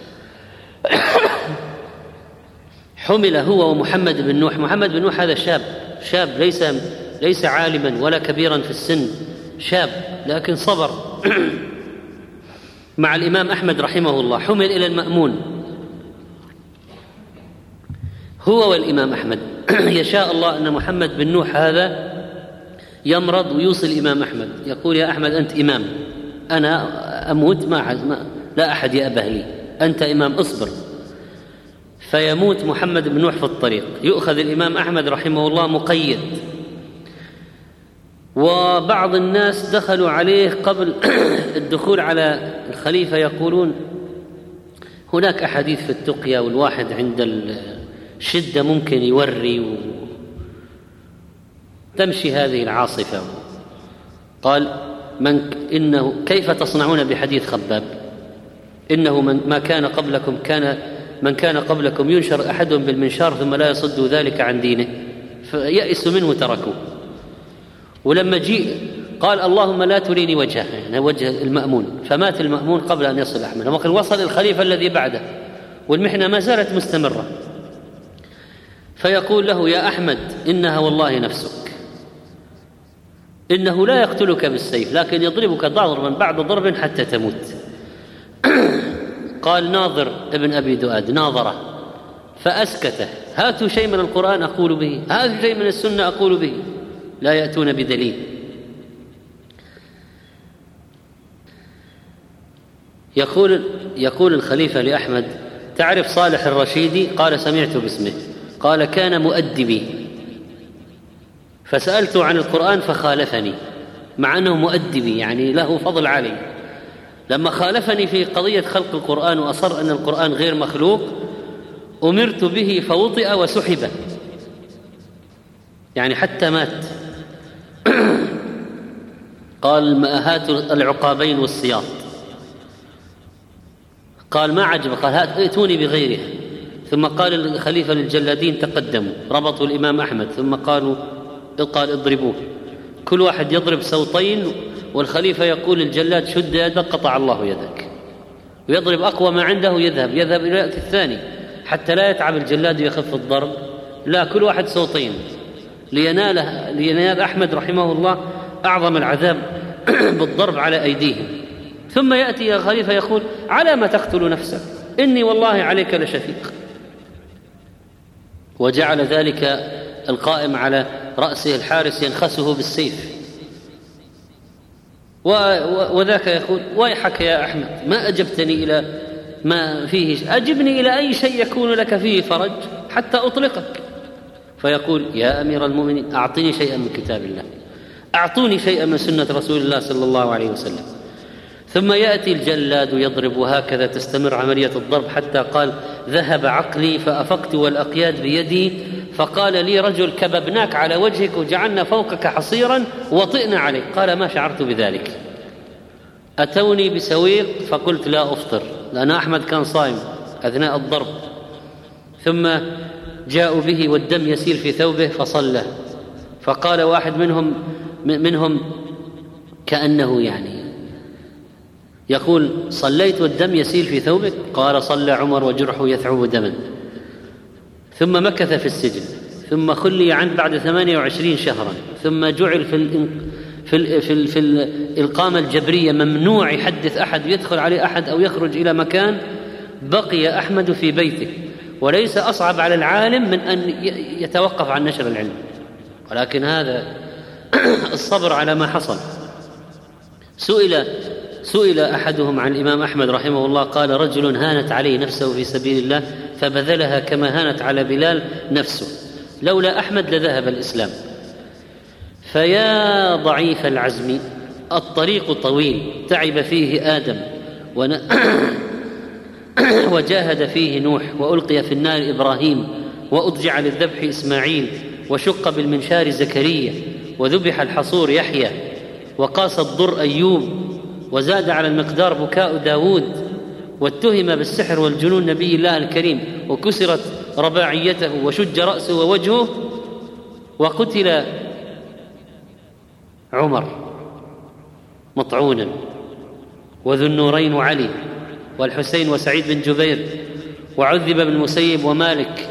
حمل هو ومحمد بن نوح. محمد بن نوح هذا شاب ليس عالما ولا كبيرا في السن، شاب لكن صبر. مع الإمام أحمد رحمه الله. حمل إلى المأمون هو والإمام أحمد. يشاء الله أن محمد بن نوح هذا يمرض ويوصل الإمام أحمد، يقول: يا أحمد أنت إمام، أنا أموت لا أحد يأبه لي، أنت إمام، أصبر. فيموت محمد بن نوح في الطريق. يؤخذ الإمام أحمد رحمه الله مقيد. وبعض الناس دخلوا عليه قبل الدخول على الخليفة يقولون: هناك أحاديث في التقية، والواحد عند الشدة ممكن يوري تمشي هذه العاصفة. قال: إنه كيف تصنعون بحديث خباب؟ إنه من كان قبلكم ينشر أحدهم بالمنشار ثم لا يصد ذلك عن دينه، فيأسوا منه تركوه. ولما جيء قال: اللهم لا تريني وجهه، يعني وجه المأمون، فمات المأمون قبل أن يصل أحمد. وقد وصل الخليفة الذي بعده والمحنة ما زالت مستمرة. فيقول له: يا أحمد إنها والله نفسك، إنه لا يقتلك بالسيف لكن يضربك ضربا بعد ضرب حتى تموت. قال ناظر ابن أبي دؤاد ناظره فأسكته: هاتوا شيء من القرآن أقول به، هاتوا شيء من السنة أقول به، لا يأتون بدليل. يقول الخليفة لأحمد: تعرف صالح الرشيدي؟ قال: سمعت باسمه. قال: كان مؤدبي، فسألته عن القرآن فخالفني، مع أنه مؤدبي يعني له فضل علي. لما خالفني في قضية خلق القرآن وأصر أن القرآن غير مخلوق، أمرت به فوطئ وسحب، يعني حتى مات. قال: هات العقابين والسياط. قال: ما عجب. قال: ائتوني بغيرها. ثم قال الخليفة للجلادين: تقدموا، ربطوا الإمام أحمد، ثم قال: اضربوه. كل واحد يضرب سوطين، والخليفة يقول للجلاد: شد يدك قطع الله يدك، ويضرب أقوى ما عنده، يذهب إلى الثاني حتى لا يتعب الجلاد ويخف الضرب، لا، كل واحد سوطين لينال أحمد رحمه الله أعظم العذاب بالضرب على أيديهم. ثم يأتي يا خليفة يقول: على ما تقتل نفسك؟ إني والله عليك لشفيق. وجعل ذلك القائم على رأسه الحارس ينخسه بالسيف، وذاك يقول: ويحك يا أحمد، ما أجبتني إلى ما فيه، أجبني إلى أي شيء يكون لك فيه فرج حتى أطلقك. فيقول: يا أمير المؤمنين، أعطني شيئا من كتاب الله، أعطوني شيئا من سنة رسول الله صلى الله عليه وسلم. ثم يأتي الجلاد يضرب، وهكذا تستمر عملية الضرب، حتى قال: ذهب عقلي فأفقت والأقياد بيدي، فقال لي رجل: كببناك على وجهك وجعلنا فوقك حصيرا وطئنا عليك. قال: ما شعرت بذلك. أتوني بسويق فقلت لا أفطر، لأن أحمد كان صائم أثناء الضرب. ثم جاءوا به والدم يسيل في ثوبه فصلى. فقال واحد منهم كأنه يعني يقول: صليت والدم يسيل في ثوبك؟ قال: صلى عمر وجرحه يثعب دما. ثم مكث في السجن، ثم خلي عنه بعد 28 شهرا، ثم جعل في الإقامة الجبرية، ممنوع يحدث أحد يدخل عليه أحد أو يخرج إلى مكان. بقي أحمد في بيته، وليس أصعب على العالم من أن يتوقف عن نشر العلم، ولكن هذا الصبر على ما حصل. سئل أحدهم عن الإمام أحمد رحمه الله، قال: رجل هانت عليه نفسه في سبيل الله فبذلها كما هانت على بلال نفسه، لولا أحمد لذهب الإسلام. فيا ضعيف العزم، الطريق طويل، تعب فيه آدم وجاهد فيه نوح، وألقي في النار إبراهيم، وأضجع للذبح إسماعيل، وشق بالمنشار زكريا، وذبح الحصور يحيى، وقاس الضر أيوب، وزاد على المقدار بكاء داود، واتهم بالسحر والجنون نبي الله الكريم، وكسرت رباعيته، وشج رأسه ووجهه، وقتل عمر مطعونا، وذو النورين علي، والحسين وسعيد بن جبير، وعذب ابن المسيب ومالك.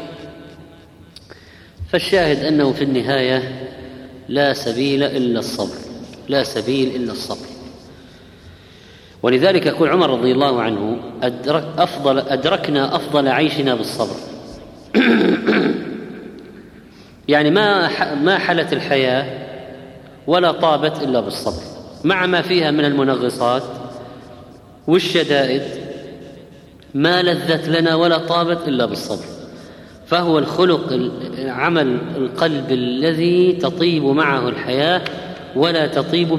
فالشاهد أنه في النهاية لا سبيل إلا الصبر، لا سبيل إلا الصبر. ولذلك يقول عمر رضي الله عنه: أدركنا أفضل عيشنا بالصبر. يعني ما حلت الحياة ولا طابت إلا بالصبر، مع ما فيها من المنغصات والشدائد، ما لذت لنا ولا طابت إلا بالصبر. فهو الخلق، عمل القلب الذي تطيب معه الحياة ولا تطيب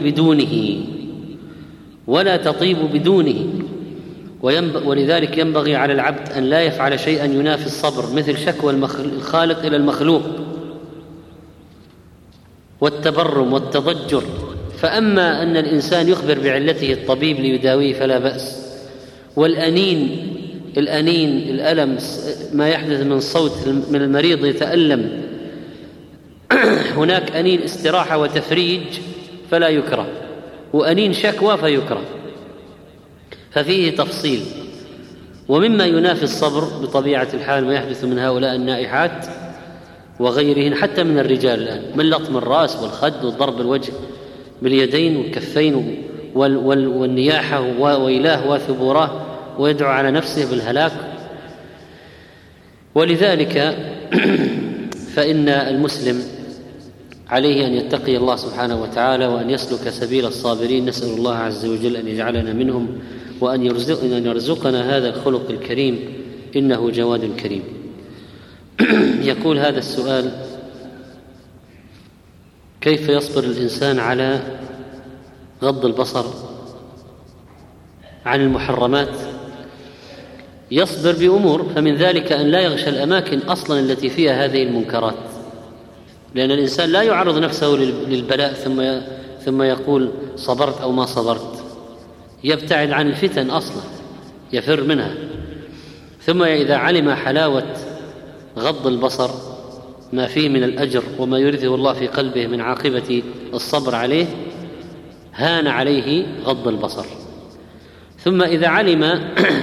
بدونه. ولذلك ينبغي على العبد أن لا يفعل شيئا ينافي الصبر، مثل شكوى الخالق إلى المخلوق، والتبرم والتضجر. فأما أن الإنسان يخبر بعلته الطبيب ليداويه فلا بأس، والأنين الألم، ما يحدث من صوت من المريض يتألم، هناك أنين استراحة وتفريج فلا يكره، وأنين شكوى فيكره، ففيه تفصيل. ومما ينافي الصبر بطبيعة الحال ما يحدث من هؤلاء النائحات وغيرهن، حتى من الرجال الآن، من لطم الرأس والخد وضرب الوجه باليدين والكفين والنياحة وويلاه وثبوراه، ويدعو على نفسه بالهلاك. ولذلك فإن المسلم عليه أن يتقي الله سبحانه وتعالى، وأن يسلك سبيل الصابرين. نسأل الله عز وجل أن يجعلنا منهم، وأن يرزقنا هذا الخلق الكريم، إنه جواد كريم. يقول هذا السؤال: كيف يصبر الإنسان على غض البصر عن المحرمات؟ يصبر بأمور، فمن ذلك أن لا يغشى الأماكن أصلا التي فيها هذه المنكرات، لأن الإنسان لا يعرض نفسه للبلاء ثم يقول صبرت أو ما صبرت، يبتعد عن الفتن أصلا، يفر منها. ثم إذا علم حلاوة غض البصر، ما فيه من الأجر وما يرثه الله في قلبه من عاقبة الصبر عليه، هان عليه غض البصر. ثم إذا علم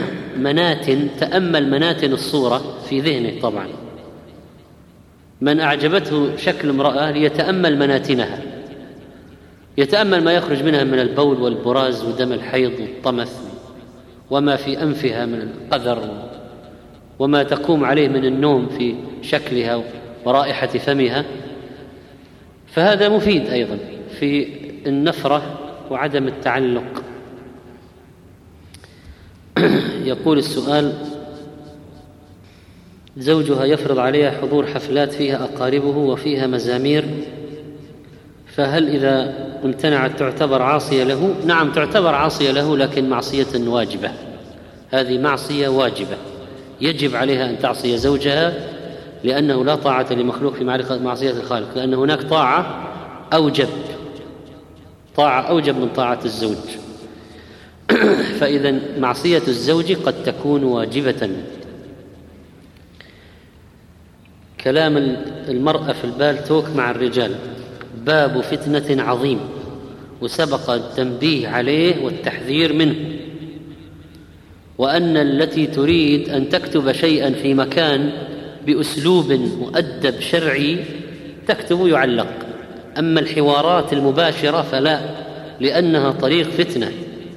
تأمل مناتن الصورة في ذهنه. طبعا من أعجبته شكل امرأة ليتأمل مناتنها، يتأمل ما يخرج منها من البول والبراز ودم الحيض والطمث وما في أنفها من القذر وما تقوم عليه من النوم في شكلها ورائحة فمها، فهذا مفيد أيضا في النفرة وعدم التعلق. يقول السؤال: زوجها يفرض عليها حضور حفلات فيها أقاربه وفيها مزامير، فهل إذا امتنعت تعتبر عاصية له؟ نعم تعتبر عاصية له، لكن معصية واجبة، هذه معصية واجبة يجب عليها أن تعصي زوجها، لأنه لا طاعة لمخلوق في معصية الخالق، لأن هناك طاعة أوجب من طاعة الزوج. فإذا معصية الزوج قد تكون واجبة. كلام المرأة في البالتوك مع الرجال باب فتنة عظيم، وسبق التنبيه عليه والتحذير منه، وأن التي تريد أن تكتب شيئا في مكان بأسلوب مؤدب شرعي تكتب يعلق، أما الحوارات المباشرة فلا، لأنها طريق فتنة.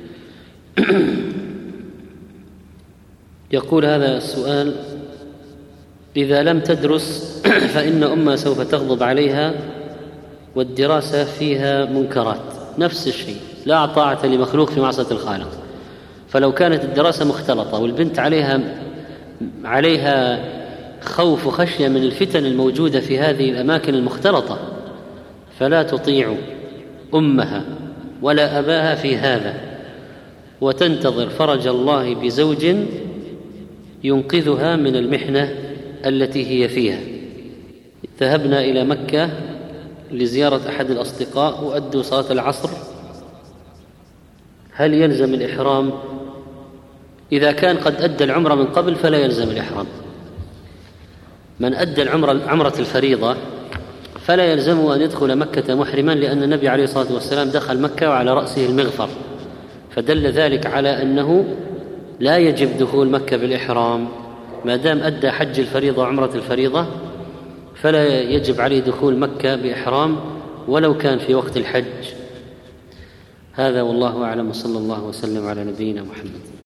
يقول هذا السؤال: إذا لم تدرس فإن أمها سوف تغضب عليها والدراسة فيها منكرات، نفس الشيء، لا طاعة لمخلوق في معصية الخالق. فلو كانت الدراسة مختلطة والبنت عليها خوف وخشية من الفتن الموجودة في هذه الأماكن المختلطة، فلا تطيع أمها ولا أباها في هذا، وتنتظر فرج الله بزوج ينقذها من المحنة التي هي فيها. ذهبنا إلى مكة لزيارة أحد الأصدقاء وأدوا صلاة العصر، هل يلزم الإحرام؟ إذا كان قد أدى العمرة من قبل فلا يلزم الإحرام. من أدى عمرة الفريضة فلا يلزمه أن يدخل مكة محرما، لأن النبي عليه الصلاة والسلام دخل مكة وعلى رأسه المغفر، فدل ذلك على أنه لا يجب دخول مكة بالإحرام. ما دام أدى حج الفريضة وعمرة الفريضة فلا يجب عليه دخول مكة بإحرام ولو كان في وقت الحج. هذا والله أعلم، وصلى الله وسلم على نبينا محمد.